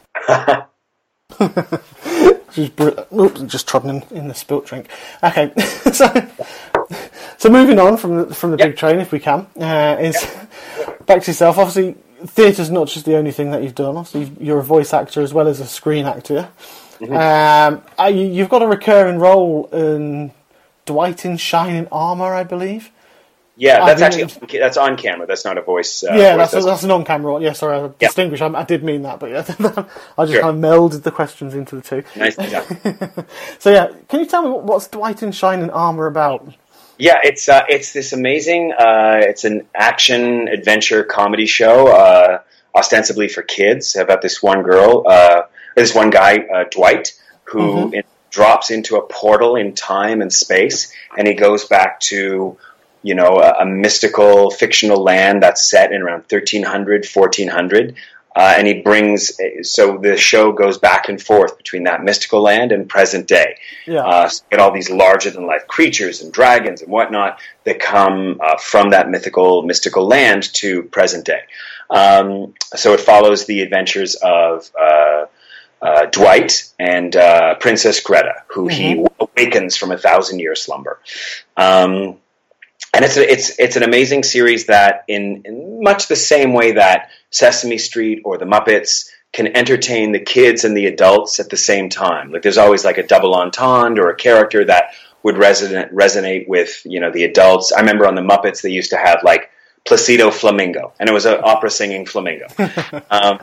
Just, oops, just trodden in, in the spilt drink. Okay, so so moving on from the, from the yep. Big Train, if we can, uh, is yep. back to yourself. Obviously, theatre's not just the only thing that you've done. Obviously, you're a voice actor as well as a screen actor. Mm-hmm. Um, you, you've got a recurring role in Dwight in Shining Armour, I believe. Yeah, that's actually was, that's on camera. That's not a voice. Uh, yeah, voice that's a, that's an on-camera one. Yeah, sorry, I yeah. distinguish. I, I did mean that, but yeah, I just sure. kind of melded the questions into the two. Nice, yeah. So yeah, can you tell me what, what's Dwight in Shining Armour about? Yeah, it's uh, it's this amazing. Uh, it's an action adventure comedy show, uh, ostensibly for kids, about this one girl, uh, this one guy, uh, Dwight, who mm-hmm. in, drops into a portal in time and space, and he goes back to. You know, a, a mystical, fictional land that's set in around thirteen hundred, fourteen hundred. Uh, and he brings, so the show goes back and forth between that mystical land and present day. Yeah. Uh, so you get all these larger-than-life creatures and dragons and whatnot that come uh, from that mythical, mystical land to present day. Um, so it follows the adventures of uh, uh, Dwight and uh, Princess Greta, who mm-hmm. he awakens from a thousand-year slumber. Um And it's a, it's it's an amazing series that, in, in much the same way that Sesame Street or the Muppets can entertain the kids and the adults at the same time. Like there's always like a double entendre or a character that would resonate resonate with you know the adults. I remember on the Muppets they used to have like Placido Flamingo, and it was an opera singing flamingo. um,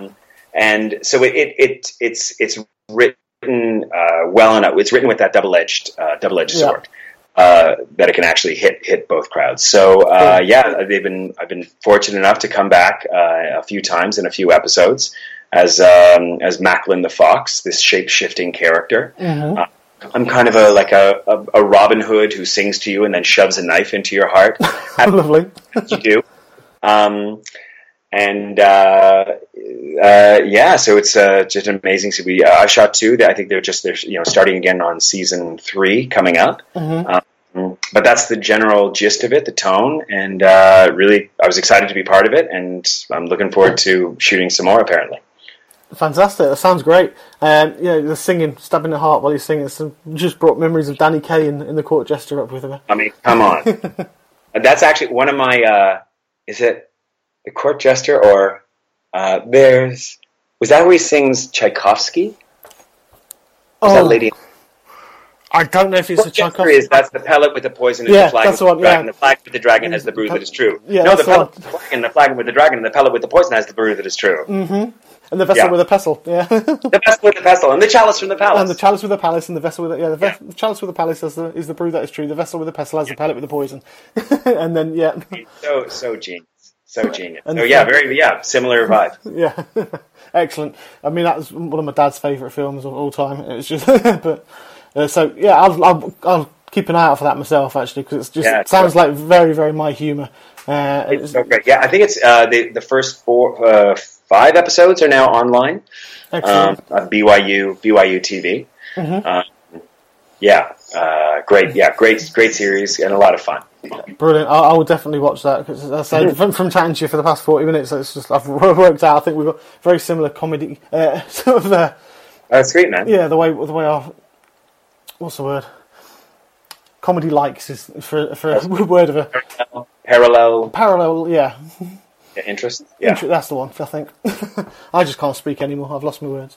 and so it, it, it it's it's written uh, well enough. It's written with that double edged uh, double edged Yeah. sword. Uh, that it can actually hit hit both crowds. So uh, yeah, they've been I've been fortunate enough to come back uh, a few times in a few episodes as um, as Macklin the Fox, this shape shifting character. Mm-hmm. Uh, I'm kind of a like a, a, a Robin Hood who sings to you and then shoves a knife into your heart. Lovely. You do, um, and uh, uh, yeah, so it's uh, just amazing. So we uh, I shot two. I think they're just they're you know starting again on season three coming up. Mm-hmm. Um, but that's the general gist of it, the tone, and uh, really, I was excited to be part of it, and I'm looking forward to shooting some more. Apparently, Fantastic. That sounds great. Um, you know, the singing, stabbing the heart while he's singing, some, just brought memories of Danny Kaye in, in the Court Jester up with him. I mean, come on, that's actually one of my. Uh, is it the Court Jester or uh, there's was that where he sings Tchaikovsky? Was Oh. that lady? I don't know if it's a Tchaikovsky. Is that's the pellet with the poison and Yeah, the flag that's with the the one, dragon. yeah. The flag with the dragon has the bruise that is true. Yeah, no, that's the the pellet one. with the dragon, the flag with the dragon, and the pellet with the poison has the bruise that is true. Mm. And the vessel Yeah. with a pestle, yeah. The vessel with the pestle, and the chalice from the palace. And the chalice with the palace, and the vessel with the, yeah, the, ve- Yeah. the chalice with the palace is the, is the brew that is true. The vessel with the pestle has the pellet with the poison. And then, yeah. so so genius, so genius. And So the- yeah, very yeah, similar vibe. Yeah, excellent. I mean, that was one of my dad's favourite films of all time. It's just, but uh, so yeah, I'll, I'll I'll keep an eye out for that myself actually because it's just Yeah, it sounds like very very my humour. Uh, It's it's so great. Yeah, I think it's uh, the the first four, uh, five episodes are now online. excellent. Um, on B Y U B Y U T V. Mm-hmm. Um, yeah, uh, great. Yeah, great, great series and a lot of fun. Brilliant. I, I will definitely watch that because I say from, from chatting to you for the past forty minutes, it's just I've worked out. I think we've got very similar comedy uh, sort of. Uh, That's great, man. yeah, the way the way our what's the word? Comedy likes is for for a word of a Parallel parallel. Yeah. interest. Yeah. Inter- That's the one, I think. I just can't speak anymore. I've lost my words.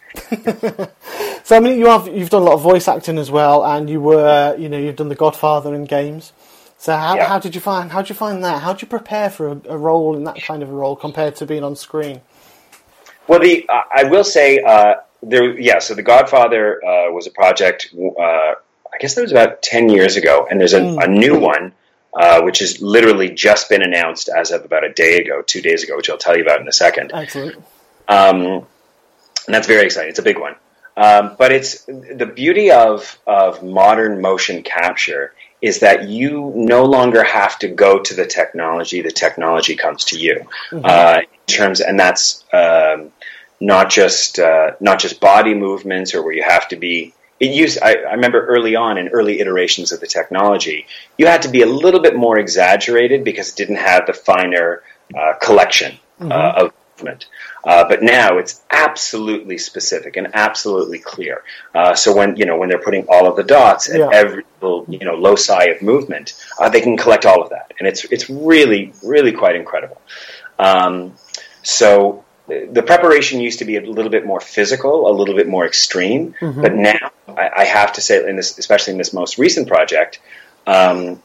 So I mean, you have you've done a lot of voice acting as well, and you were, you know, you've done The Godfather in games. So how Yeah. how did you find how did you find that? How did you prepare for a, a role in that kind of a role compared to being on screen? Well, the uh, I will say uh, there. Yeah. So The Godfather uh, was a project. Uh, I guess that was about ten years ago, and there's a, Mm. a new one. Uh, which has literally just been announced as of about a day ago, two days ago, which I'll tell you about in a second. Excellent. Um, and that's very exciting. It's a big one. Um, but it's the beauty of of modern motion capture is that you no longer have to go to the technology; the technology comes to you. Mm-hmm. Uh, in terms, and that's um, not just uh, not just body movements or where you have to be. It used. I, I remember early on in early iterations of the technology, you had to be a little bit more exaggerated because it didn't have the finer uh, collection Mm-hmm. uh, of movement. Uh, but now it's absolutely specific and absolutely clear. Uh, so when you know when they're putting all of the dots at Yeah. every little you know loci of movement, uh, they can collect all of that, and it's it's really really quite incredible. Um, so. The preparation used to be a little bit more physical, a little bit more extreme, Mm-hmm. but now I, I have to say, in this, especially in this most recent project, um,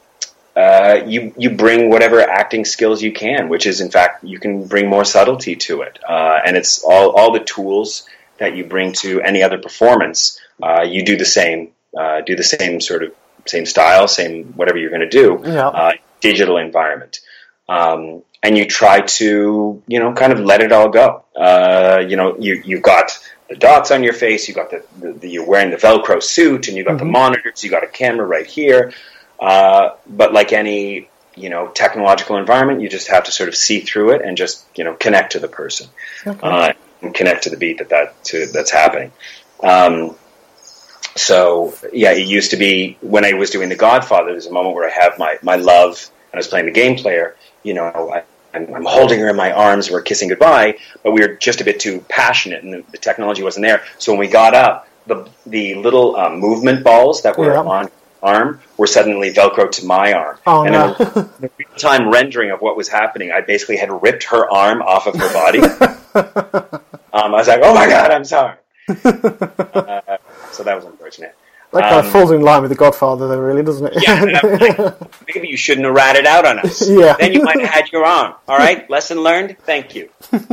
uh, you you bring whatever acting skills you can, which is in fact you can bring more subtlety to it, uh, and it's all all the tools that you bring to any other performance. Uh, you do the same, uh, do the same sort of same style, same whatever you're going to do, Yeah. uh, digital environment. Um, and you try to, you know, kind of let it all go. Uh, you know, you, you've got the dots on your face, you've got the, the, the you're wearing the Velcro suit, and you've got Mm-hmm. the monitors, you've got a camera right here. Uh, but like any, you know, technological environment, you just have to sort of see through it and just, you know, connect to the person, Okay. uh, and connect to the beat that, that to, that's happening. Um, so yeah, it used to be when I was doing The Godfather, there's a moment where I have my, my love, and I was playing the game player, you know, I, I'm, I'm holding her in my arms, we're kissing goodbye, but we were just a bit too passionate, and the, the technology wasn't there. So when we got up, the the little um, movement balls that were Yeah. on her arm were suddenly Velcro to my arm. Oh, and no. in the, the real-time rendering of what was happening, I basically had ripped her arm off of her body. um, I was like, oh my God, I'm sorry. uh, so that was unfortunate. That kind um, of falls in line with The Godfather, though, really, doesn't it? Yeah, like, maybe you shouldn't have ratted out on us. Yeah. Then you might have had your own. All right, lesson learned. Thank you.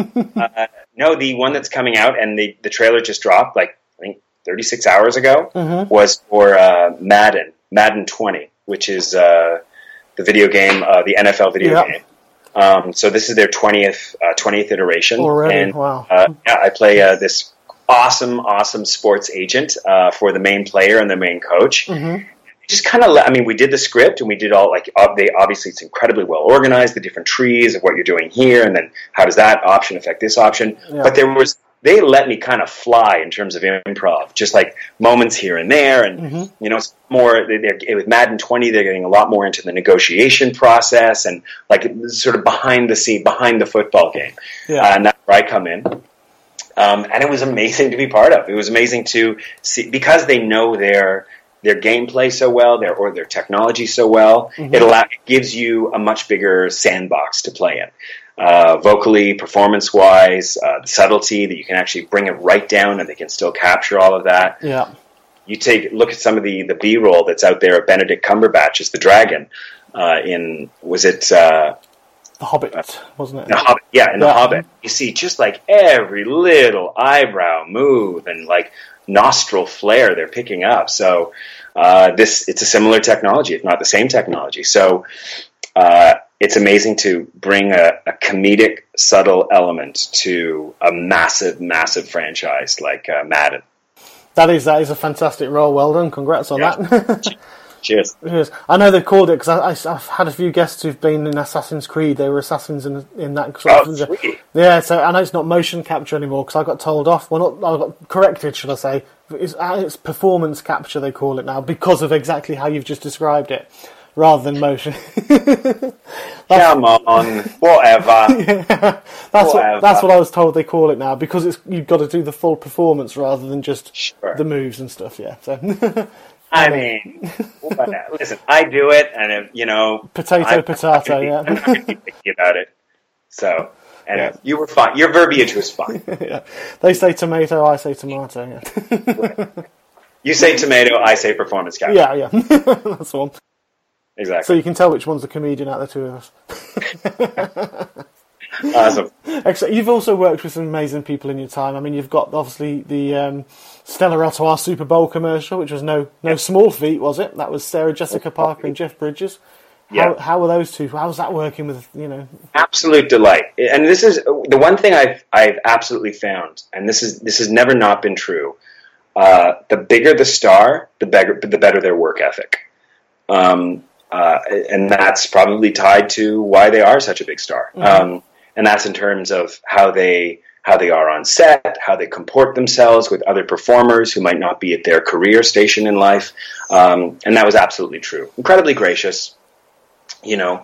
Uh, no, the one that's coming out, and the, the trailer just dropped, like, I think thirty-six hours ago, mm-hmm. was for uh, Madden, Madden twenty, which is uh, the video game, uh, the N F L video yep. game. Um, so this is their twentieth, uh, twentieth iteration. Already, and, wow. Uh, yeah, I play uh, this awesome, awesome sports agent uh, for the main player and the main coach. Mm-hmm. Just kind of, I mean, we did the script and we did all, like, uh, they obviously it's incredibly well organized, the different trees of what you're doing here, and then how does that option affect this option. Yeah. But there was, they let me kind of fly in terms of improv, just like moments here and there. And, mm-hmm. you know, it's more, they're, with Madden twenty, they're getting a lot more into the negotiation process and, like, sort of behind the scene, behind the football game. Yeah. Uh, and that's where I come in. Um, and it was amazing to be part of. It was amazing to see, because they know their their gameplay so well, their or their technology so well. Mm-hmm. It allow, it gives you a much bigger sandbox to play in, uh, vocally, performance wise, uh, the subtlety that you can actually bring it right down, and they can still capture all of that. Yeah, you take look at some of the the B roll that's out there of Benedict Cumberbatch as the dragon. Uh, in was it? Uh, The Hobbit, wasn't it? The Hobbit, yeah, in yeah. The Hobbit. You see just like every little eyebrow move and like nostril flare they're picking up. So uh, this it's a similar technology, if not the same technology. So uh, it's amazing to bring a, a comedic, subtle element to a massive, massive franchise like uh, Madden. That is that is a fantastic role. Well done. Congrats on yeah. that. Cheers. Cheers. I know they've called it because I've had a few guests who've been in Assassin's Creed. They were assassins in in that. Sort oh, of, sweet. Yeah, so I know it's not motion capture anymore because I got told off. Well, not I got corrected, should I say? It's, it's performance capture they call it now because of exactly how you've just described it, rather than motion. Come on, whatever. Yeah, that's whatever. What that's what I was told they call it now because it's you've got to do the full performance rather than just sure. the moves and stuff. Yeah. So. I mean, listen, I do it, and if, you know, potato, I'm, potato, I'm yeah. I'm not going to be picky about it. So, and yeah. you were fine. Your verbiage was fine. Yeah. They say tomato, I say tomato. Yeah. You say tomato, I say performance capture. Yeah, yeah, that's the one. Exactly. So you can tell which one's the comedian out of the two of us. Awesome. Excellent. You've also worked with some amazing people in your time. I mean, you've got obviously the um, Stella Artois Super Bowl commercial, which was no no yep. small feat, was it? That was Sarah Jessica Parker and Jeff Bridges. How, yep. how were those two? How was that working with, you know? Absolute delight. And this is the one thing I've I've absolutely found, and this is this has never not been true. Uh, the bigger the star, the better the better their work ethic. Um, uh, and that's probably tied to why they are such a big star. Mm-hmm. Um, and that's in terms of how they how they are on set, how they comport themselves with other performers who might not be at their career station in life. Um, and that was absolutely true. Incredibly gracious, you know,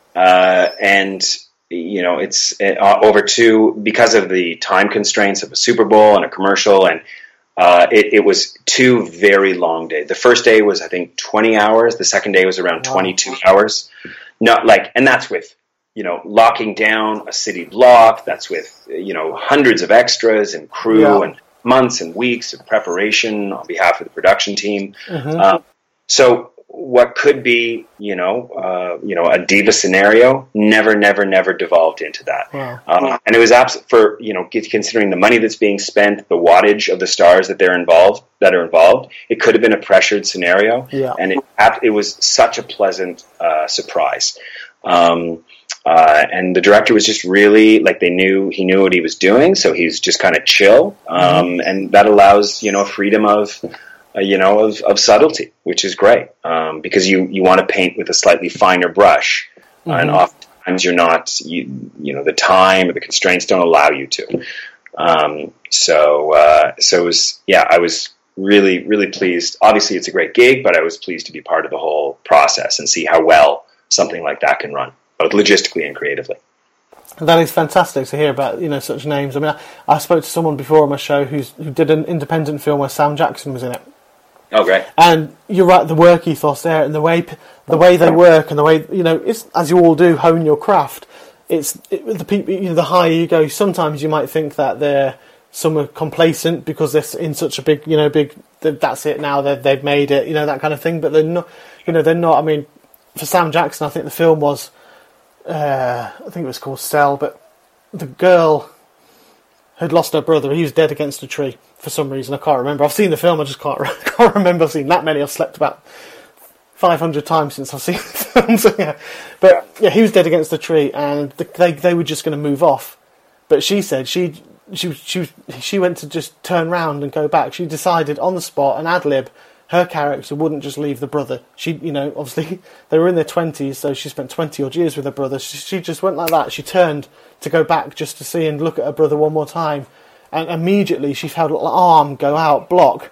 uh, and, you know, it's uh, over two, because of the time constraints of a Super Bowl and a commercial, and uh, it, it was two very long days. The first day was, I think, twenty hours. The second day was around wow. twenty-two hours. Not like, and that's with, you know, locking down a city block. That's with, you know, hundreds of extras and crew yeah. and months and weeks of preparation on behalf of the production team. Mm-hmm. Um, so what could be, you know, uh, you know, a diva scenario never, never, never devolved into that. Wow. Um, and it was abs- for, you know, considering the money that's being spent, the wattage of the stars that they're involved, that are involved, it could have been a pressured scenario. Yeah. And it, it was such a pleasant uh, surprise. Um, Uh, and the director was just really, like, they knew, he knew what he was doing, so he's just kind of chill. Um, mm-hmm. And that allows, you know, freedom of, uh, you know, of, of subtlety, which is great. Um, because you, you want to paint with a slightly finer brush. Mm-hmm. And oftentimes you're not, you, you know, the time or the constraints don't allow you to. Um, so, uh, so it was, yeah, I was really, really pleased. Obviously it's a great gig, but I was pleased to be part of the whole process and see how well something like that can run, both logistically and creatively. That is fantastic to hear about, you know, such names. I mean, I, I spoke to someone before on my show who's who did an independent film where Sam Jackson was in it. Oh, great! And you're right, the work ethos there, and the way the way they work, and the way, you know, it's as you all do, hone your craft. It's it, the people, you know, the higher you go. Sometimes you might think that they're some are complacent because they're in such a big, you know, big. That's it now. They've they've made it, you know, that kind of thing. But they're not, you know, they're not. I mean, for Sam Jackson, I think the film was, uh, I think it was called Cell, but the girl had lost her brother. He was dead against a tree for some reason. I can't remember. I've seen the film. I just can't can't remember. I've seen that many. I've slept about five hundred times since I've seen the film. So, yeah. But yeah, he was dead against the tree, and the, they they were just going to move off. But she said she. She she she went to just turn round and go back. She decided on the spot, an ad lib, her character wouldn't just leave the brother. She, you know, obviously they were in their twenties, so she spent twenty odd years with her brother. She, she just went like that. She turned to go back just to see and look at her brother one more time, and immediately she felt an arm go out, block,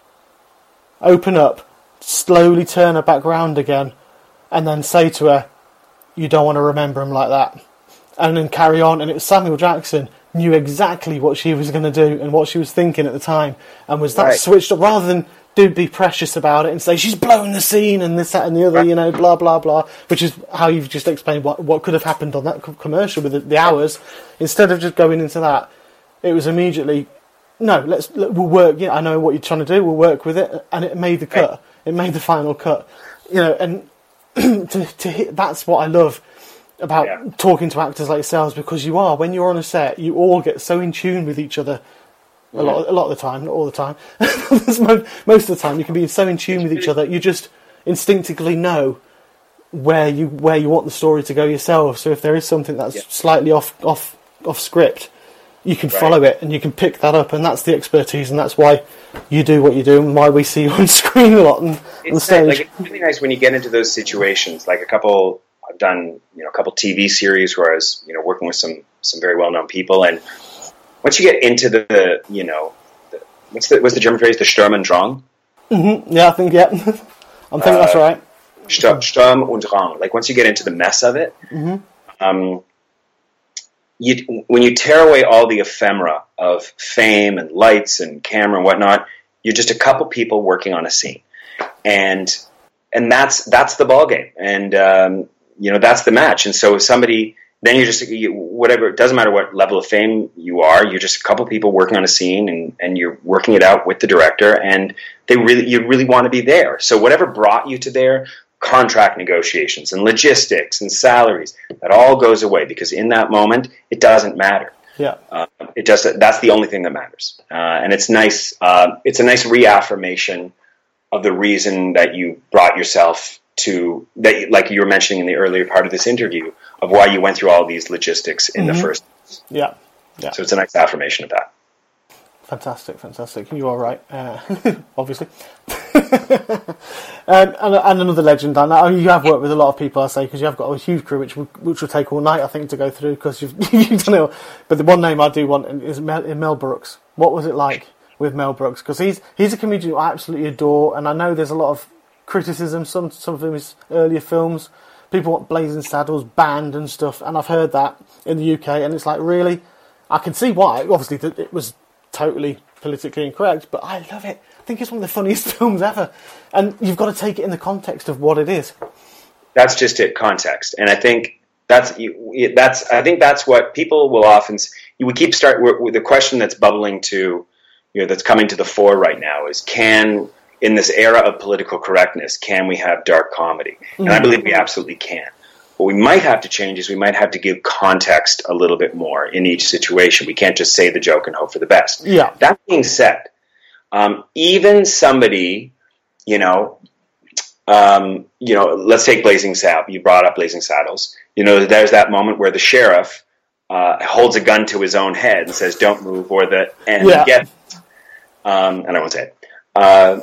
open up, slowly turn her back round again, and then say to her, "You don't want to remember him like that," and then carry on. And it was Samuel Jackson. Knew exactly what she was going to do and what she was thinking at the time, and was that right. Switched up rather than do be precious about it and say she's blown the scene and this, that, and the other, right. You know, blah blah blah. Which is how you've just explained what what could have happened on that commercial with the, the hours. Instead of just going into that, it was immediately no. Let's let, we'll work. Yeah, I know what you're trying to do. We'll work with it, and it made the cut. Right. It made the final cut. You know, and to to hit, that's what I love about yeah. talking to actors like yourselves, because you are, when you're on a set, you all get so in tune with each other. A yeah. lot, a lot of the time, not all the time. Most of the time, you can be so in tune with each other. You just instinctively know where you where you want the story to go yourself. So if there is something that's yeah. slightly off off off script, you can right. follow it and you can pick that up, and that's the expertise, and that's why you do what you do and why we see you on screen a lot and on stage. Nice, like, it's really nice when you get into those situations, like a couple. I've done, you know, a couple T V series where I was, you know, working with some, some very well-known people, and once you get into the, the you know, the, what's the what's the German phrase, the Sturm und Drang? Mm-hmm. Yeah, I think, yeah. I think uh, that's right. Sturm, Sturm und Drang. Like, once you get into the mess of it, mm-hmm. um, you when you tear away all the ephemera of fame and lights and camera and whatnot, you're just a couple people working on a scene. And and that's that's the ball game. And um you know, that's the match. And so if somebody, then you're just, you, whatever, it doesn't matter what level of fame you are, you're just a couple people working on a scene, and, and you're working it out with the director, and they really, you really want to be there. So whatever brought you to there, contract negotiations and logistics and salaries, that all goes away, because in that moment, it doesn't matter. Yeah. Uh, it just, that's the only thing that matters. Uh, and it's nice, uh, it's a nice reaffirmation of the reason that you brought yourself to that, like you were mentioning in the earlier part of this interview, of why you went through all these logistics in mm-hmm. the first. Yeah, yeah. So it's a nice affirmation of that. Fantastic, fantastic. You are right, uh, obviously. um, and, and another legend. I know you have worked with a lot of people, I say, because you have got a huge crew, which will, which will take all night, I think, to go through, because you've, you've done it all. But the one name I do want is Mel, Mel Brooks. What was it like with Mel Brooks? Because he's he's a comedian I absolutely adore, and I know there's a lot of criticism, some some of his earlier films, people want Blazing Saddles banned and stuff, and I've heard that in the U K, and it's like, really, I can see why. Obviously, it was totally politically incorrect, but I love it. I think it's one of the funniest films ever, and you've got to take it in the context of what it is. That's just it, context, and I think that's that's I think that's what people will often. You would keep start with the question that's bubbling to, you know, that's coming to the fore right now is, can, in this era of political correctness, can we have dark comedy? And I believe we absolutely can. What we might have to change is we might have to give context a little bit more in each situation. We can't just say the joke and hope for the best. Yeah. That being said, um, even somebody, you know, um, you know, let's take Blazing Saddles. You brought up Blazing Saddles. You know, there's that moment where the sheriff uh, holds a gun to his own head and says, "Don't move," or the and yeah. get. Um, and I won't say it. Uh,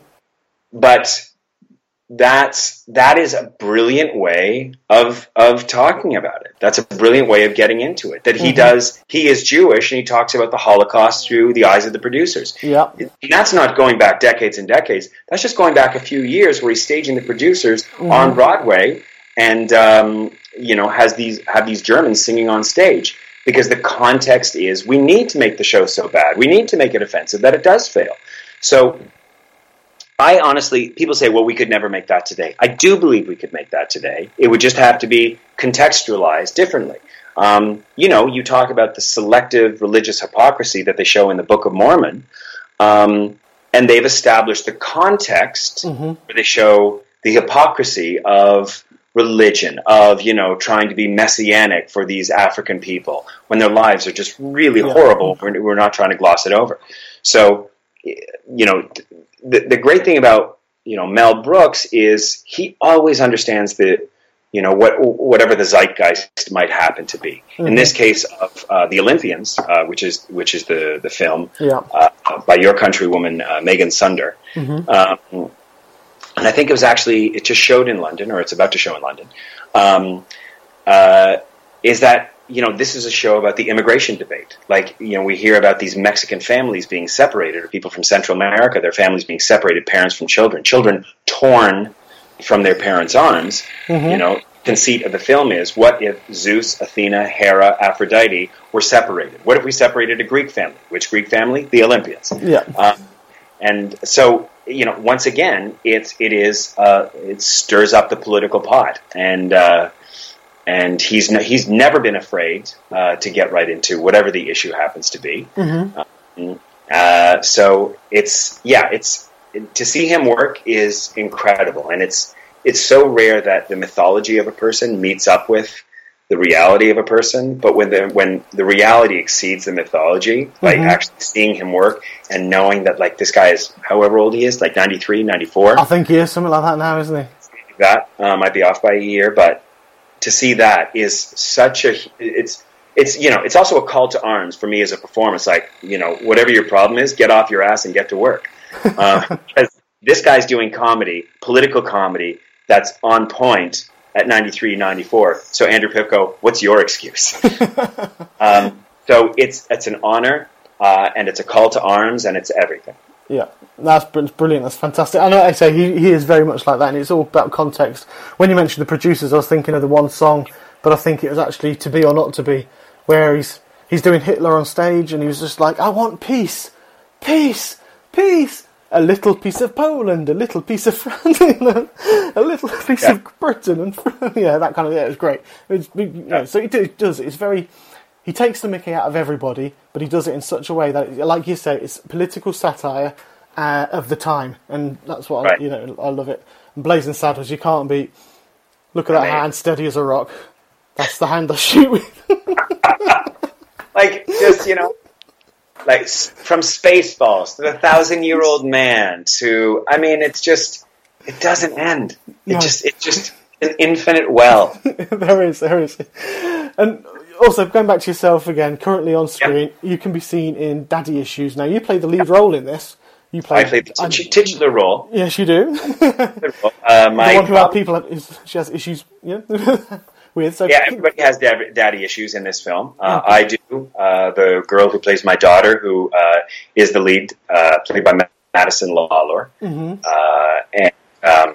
but that's that is a brilliant way of of talking about it. That's a brilliant way of getting into it. That he mm-hmm. does. He is Jewish, and he talks about the Holocaust through the eyes of the producers. Yeah, and that's not going back decades and decades. That's just going back a few years, where he's staging the producers mm-hmm. on Broadway, and um, you know has these have these Germans singing on stage. Because the context is, we need to make the show so bad. We need to make it offensive that it does fail. So I honestly, people say, well, we could never make that today. I do believe we could make that today. It would just have to be contextualized differently. Um, you know, you talk about the selective religious hypocrisy that they show in the Book of Mormon, um, and they've established the context mm-hmm. where they show the hypocrisy of religion, of, you know, trying to be messianic for these African people when their lives are just really yeah. horrible. We're, we're not trying to gloss it over. So, you know, the, the great thing about, you know, Mel Brooks is he always understands the, you know, what whatever the zeitgeist might happen to be. Mm-hmm. In this case of uh, The Olympians, uh, which is which is the the film yeah. uh, by your countrywoman uh, Megan Sunder, mm-hmm. um, and I think it was actually it just showed in London, or it's about to show in London. Um, uh, is that, you know, this is a show about the immigration debate. Like, you know, we hear about these Mexican families being separated, or people from Central America, their families being separated, parents from children, children torn from their parents' arms. Mm-hmm. You know, conceit of the film is, what if Zeus, Athena, Hera, Aphrodite were separated? What if we separated a Greek family? Which Greek family? The Olympians. Yeah. Um, and so, you know, once again, it's it is uh, it stirs up the political pot, and uh, and he's no, he's never been afraid uh, to get right into whatever the issue happens to be. Mm-hmm. Um, uh, so it's yeah, it's to see him work is incredible, and it's it's so rare that the mythology of a person meets up with the reality of a person. But when the when the reality exceeds the mythology, like mm-hmm. actually seeing him work and knowing that, like, this guy is however old he is, like ninety-three, ninety-four. I think he is something like that now, isn't he? That uh, might be off by a year, but to see that is such a it's it's you know it's also a call to arms for me as a performance. Like, you know, whatever your problem is, get off your ass and get to work. Uh, because this guy's doing comedy, political comedy, that's on point at ninety-three, ninety-four. So Andrew Pipko, what's your excuse? um, so it's it's an honor, uh, and it's a call to arms, and it's everything. Yeah, that's brilliant. That's fantastic. I know, I say he he is very much like that, and it's all about context. When you mentioned the producers, I was thinking of the one song, but I think it was actually "To Be or Not to Be," where he's he's doing Hitler on stage, and he was just like, "I want peace, peace, peace." A little piece of Poland, a little piece of France, you know, a little piece yeah. of Britain, and yeah, that kind of yeah, it was great. It's, you know, so he does it. It's very. He takes the mickey out of everybody, but he does it in such a way that, like you say, it's political satire uh, of the time, and that's what right. I, you know. I love it. And Blazing Saddles, you can't beat. Look at that hand, steady as a rock. That's the hand I shoot with. Like, just, you know. Like, from Spaceballs to The Thousand-Year-Old Man to, I mean, it's just, it doesn't end. It no. just, it's just an infinite well. There is, there is. And also, going back to yourself again, currently on screen, yep. you can be seen in Daddy Issues. Now, you play the lead role in this. You play. I play the t- t- titular role. Yes, you do. uh, my the one who have people have, is, she has issues. Yeah. With, so yeah, everybody has dad- daddy issues in this film. Uh, I do. Uh, the girl who plays my daughter, who uh, is the lead, uh, played by Madison Lawlor. Mm-hmm. Uh, and um,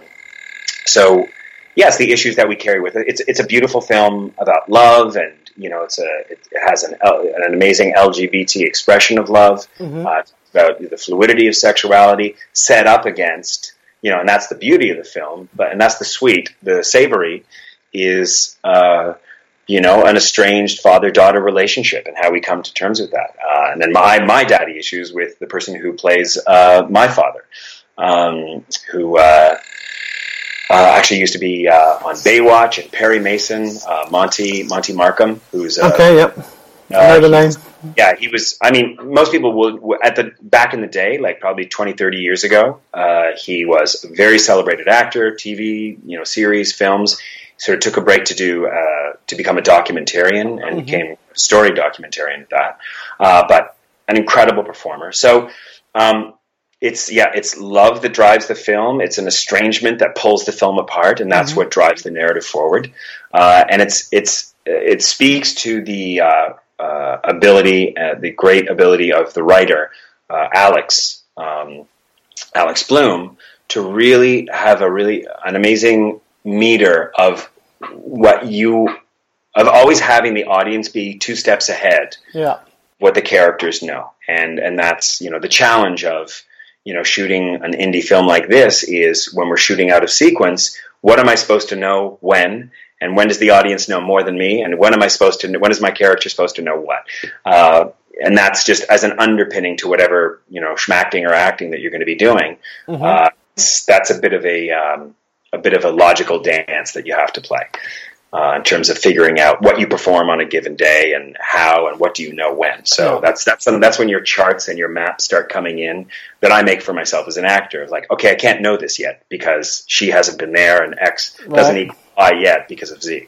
so, yes, the issues that we carry with it. It's it's a beautiful film about love, and you know, it's a it has an an amazing L G B T expression of love. Mm-hmm. Uh, it's about the fluidity of sexuality set up against, you know, and that's the beauty of the film. But and that's the sweet, the savory. Is, uh, you know, an estranged father-daughter relationship and how we come to terms with that. Uh, and then my, my daddy issues with the person who plays uh, my father, um, who uh, uh, actually used to be uh, on Baywatch and Perry Mason, uh, Monty Monty Markham, who's... Uh, okay, yep. I know the name. Yeah, he was, I mean, most people would, at the back in the day, like probably twenty, thirty years ago, uh, he was a very celebrated actor, T V, you know, series, films. Sort of took a break to do uh, to become a documentarian, and mm-hmm. became a story documentarian at that. Uh, but an incredible performer. So um, it's yeah, it's love that drives the film. It's an estrangement that pulls the film apart, and that's mm-hmm. what drives the narrative forward. Uh, and it's it's it speaks to the uh, uh, ability, uh, the great ability of the writer uh, Alex um, Alex Bloom to really have a really an amazing meter of what you of always having the audience be two steps ahead yeah what the characters know, and and that's, you know, the challenge of, you know, shooting an indie film like this is when we're shooting out of sequence, what am I supposed to know when, and when does the audience know more than me, and when am I supposed to? When is my character supposed to know what? Uh, and that's just as an underpinning to whatever, you know, schmacking or acting that you're going to be doing. Mm-hmm. Uh, that's a bit of a um, a bit of a logical dance that you have to play. Uh, in terms of figuring out what you perform on a given day and how and what do you know when. So that's that's that's when your charts and your maps start coming in that I make for myself as an actor. Like, okay, I can't know this yet because she hasn't been there, and X right. doesn't equal Y yet because of Z.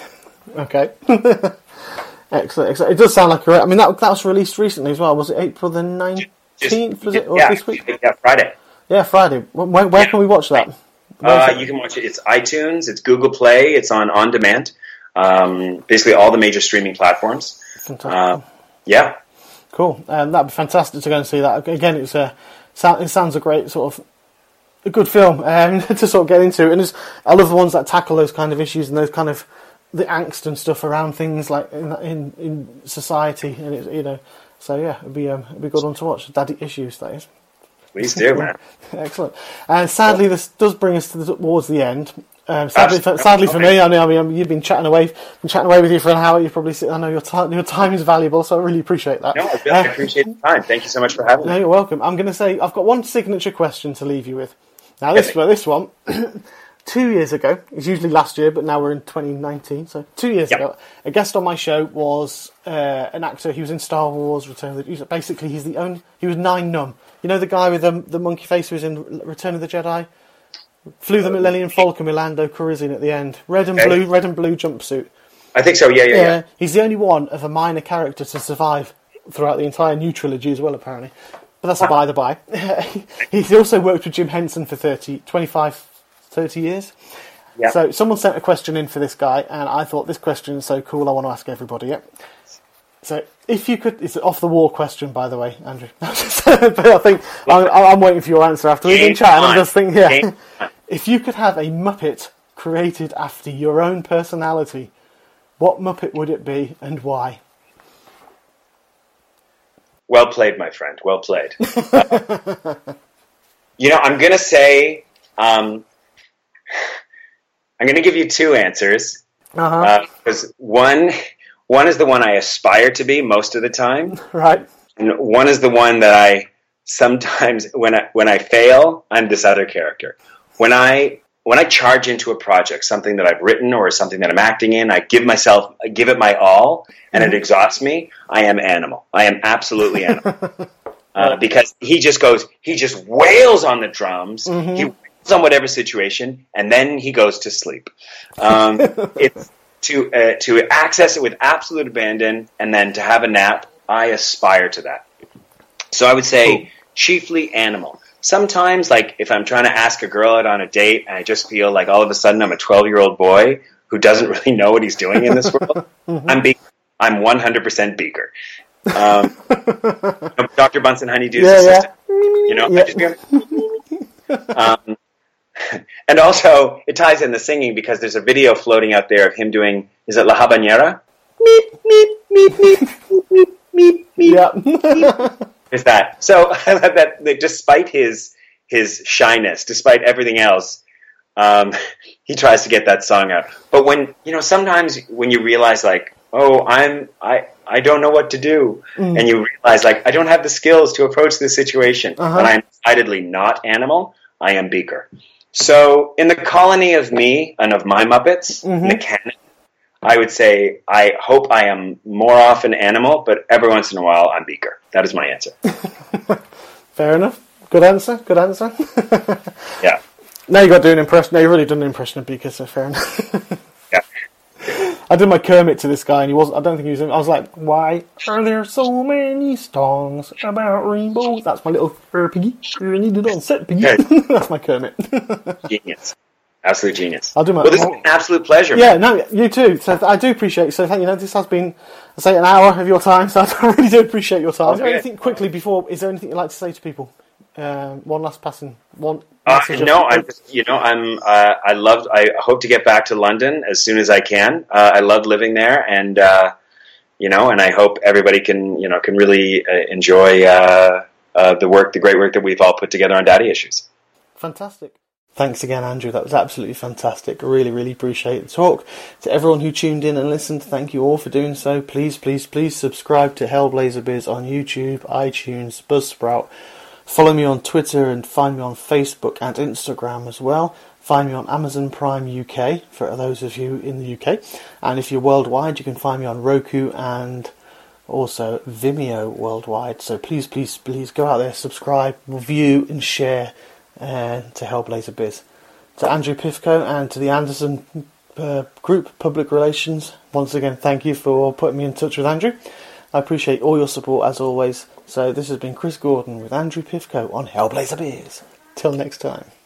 Okay. Excellent, excellent. It does sound like a... I mean, that that was released recently as well. Was it April the nineteenth? Was it? Or yeah, this week? Yeah, Friday. Yeah, Friday. Where, where yeah. can we watch that? Uh, you can watch it. It's iTunes. It's Google Play. It's on On Demand. Um, basically, all the major streaming platforms. Fantastic. Uh, yeah. Cool. Um, that'd be fantastic to go and see that. Again, it's a. It sounds a great sort of a good film um, to sort of get into, and it's, I love the ones that tackle those kind of issues and those kind of the angst and stuff around things like in in, in society, and it's, you know. So yeah, it'd be um, it'd be a good one to watch. Daddy issues, that is. Please do, man. Excellent. And sadly, this does bring us to the, towards the end. Um, sadly, for, sadly for me, I know. I mean, you've been chatting away, been chatting away with you for an hour. You probably, I know your time, your time is valuable, so I really appreciate that. No, I really uh, appreciate the time. Thank you so much for having me. No, you're welcome. I'm going to say I've got one signature question to leave you with. Now, this well, this one, two years ago. It's usually last year, but now we're in twenty nineteen. So two years yep. ago, a guest on my show was uh, an actor. He was in Star Wars: Return of the. Basically, he's the only. He was Nine Numb. You know the guy with the, the monkey face who was in Return of the Jedi? Flew the Millennium Falcon with Lando Calrissian at the end. Red and okay. blue, red and blue jumpsuit. I think so, yeah, yeah, yeah, yeah. He's the only one of a minor character to survive throughout the entire new trilogy as well, apparently. But that's a by the by. He's also worked with Jim Henson for thirty, twenty-five, thirty years. Yeah. So someone sent a question in for this guy, and I thought this question is so cool, I want to ask everybody it. So, if you could, it's an off-the-wall question, by the way, Andrew. But I think I'm, I'm waiting for your answer after we've been chatting. I'm just thinking, yeah, if you could have a Muppet created after your own personality, what Muppet would it be and why? Well played, my friend. Well played. uh, you know, I'm going to say, um, I'm going to give you two answers. Uh-huh. Because uh, one... One is the one I aspire to be most of the time. Right. And one is the one that I sometimes, when I when I fail, I'm this other character. When I when I charge into a project, something that I've written or something that I'm acting in, I give myself, I give it my all, and mm-hmm. it exhausts me. I am Animal. I am absolutely Animal. uh, because he just goes, he just wails on the drums. Mm-hmm. He wails on whatever situation, and then he goes to sleep. Um, it's To uh, to access it with absolute abandon and then to have a nap, I aspire to that. So I would say cool. Chiefly Animal. Sometimes, like, if I'm trying to ask a girl out on a date and I just feel like all of a sudden I'm a twelve-year-old boy who doesn't really know what he's doing in this world, mm-hmm. I'm Be- I'm one hundred percent Beaker. Um, you know, Doctor Bunsen Honeydew's yeah, assistant. Yeah. You know, yeah. I just go... um, and also, it ties in the singing because there's a video floating out there of him doing, is it La Habanera? Meep, meep, meep, meep, meep, meep, meep. Yeah. Is that. So, that, that despite his his shyness, despite everything else, um, he tries to get that song out. But when, you know, sometimes when you realize, like, oh, I'm, I, I don't know what to do, mm. and you realize, like, I don't have the skills to approach this situation, uh-huh. and I'm decidedly not Animal, I am Beaker. So, in the colony of me and of my Muppets, mm-hmm. in the canon, I would say I hope I am more often Animal, but every once in a while I'm Beaker. That is my answer. Fair enough. Good answer. Good answer. Yeah. Now you got to do an impression. Now you've already done an impression of Beaker, so fair enough. Yeah. I did my Kermit to this guy, and he was. I don't think he was. I was like, "Why are there so many songs about rainbows?" That's my little uh, piggy. You need it on set, piggy. That's my Kermit. Genius. Absolute genius. I'll do my. Well, this is an absolute pleasure. Yeah, man. no, you too. So I do appreciate it. So thank you. Know, this has been, I say, an hour of your time. So I really do appreciate your time. Okay. Is there anything quickly before? Is there anything you'd like to say to people? Um, one last passing. One. Uh, no, I just, you know, I'm. Uh, I loved. I hope to get back to London as soon as I can. Uh, I love living there, and uh, you know, and I hope everybody can, you know, can really uh, enjoy uh, uh, the work, the great work that we've all put together on Daddy Issues. Fantastic. Thanks again, Andrew. That was absolutely fantastic. I really, really appreciate the talk. To everyone who tuned in and listened, thank you all for doing so. Please, please, please subscribe to Hellblazer Biz on YouTube, iTunes, Buzzsprout. Follow me on Twitter and find me on Facebook and Instagram as well. Find me on Amazon Prime U K for those of you in the U K. And if you're worldwide, you can find me on Roku and also Vimeo worldwide. So please, please, please go out there, subscribe, review and share uh, to Hellblazer Biz. To Andrew Pifko and to the Anderson uh, Group Public Relations, once again, thank you for putting me in touch with Andrew. I appreciate all your support as always. So this has been Chris Gordon with Andrew Pifko on Hellblazer Biz. Till next time.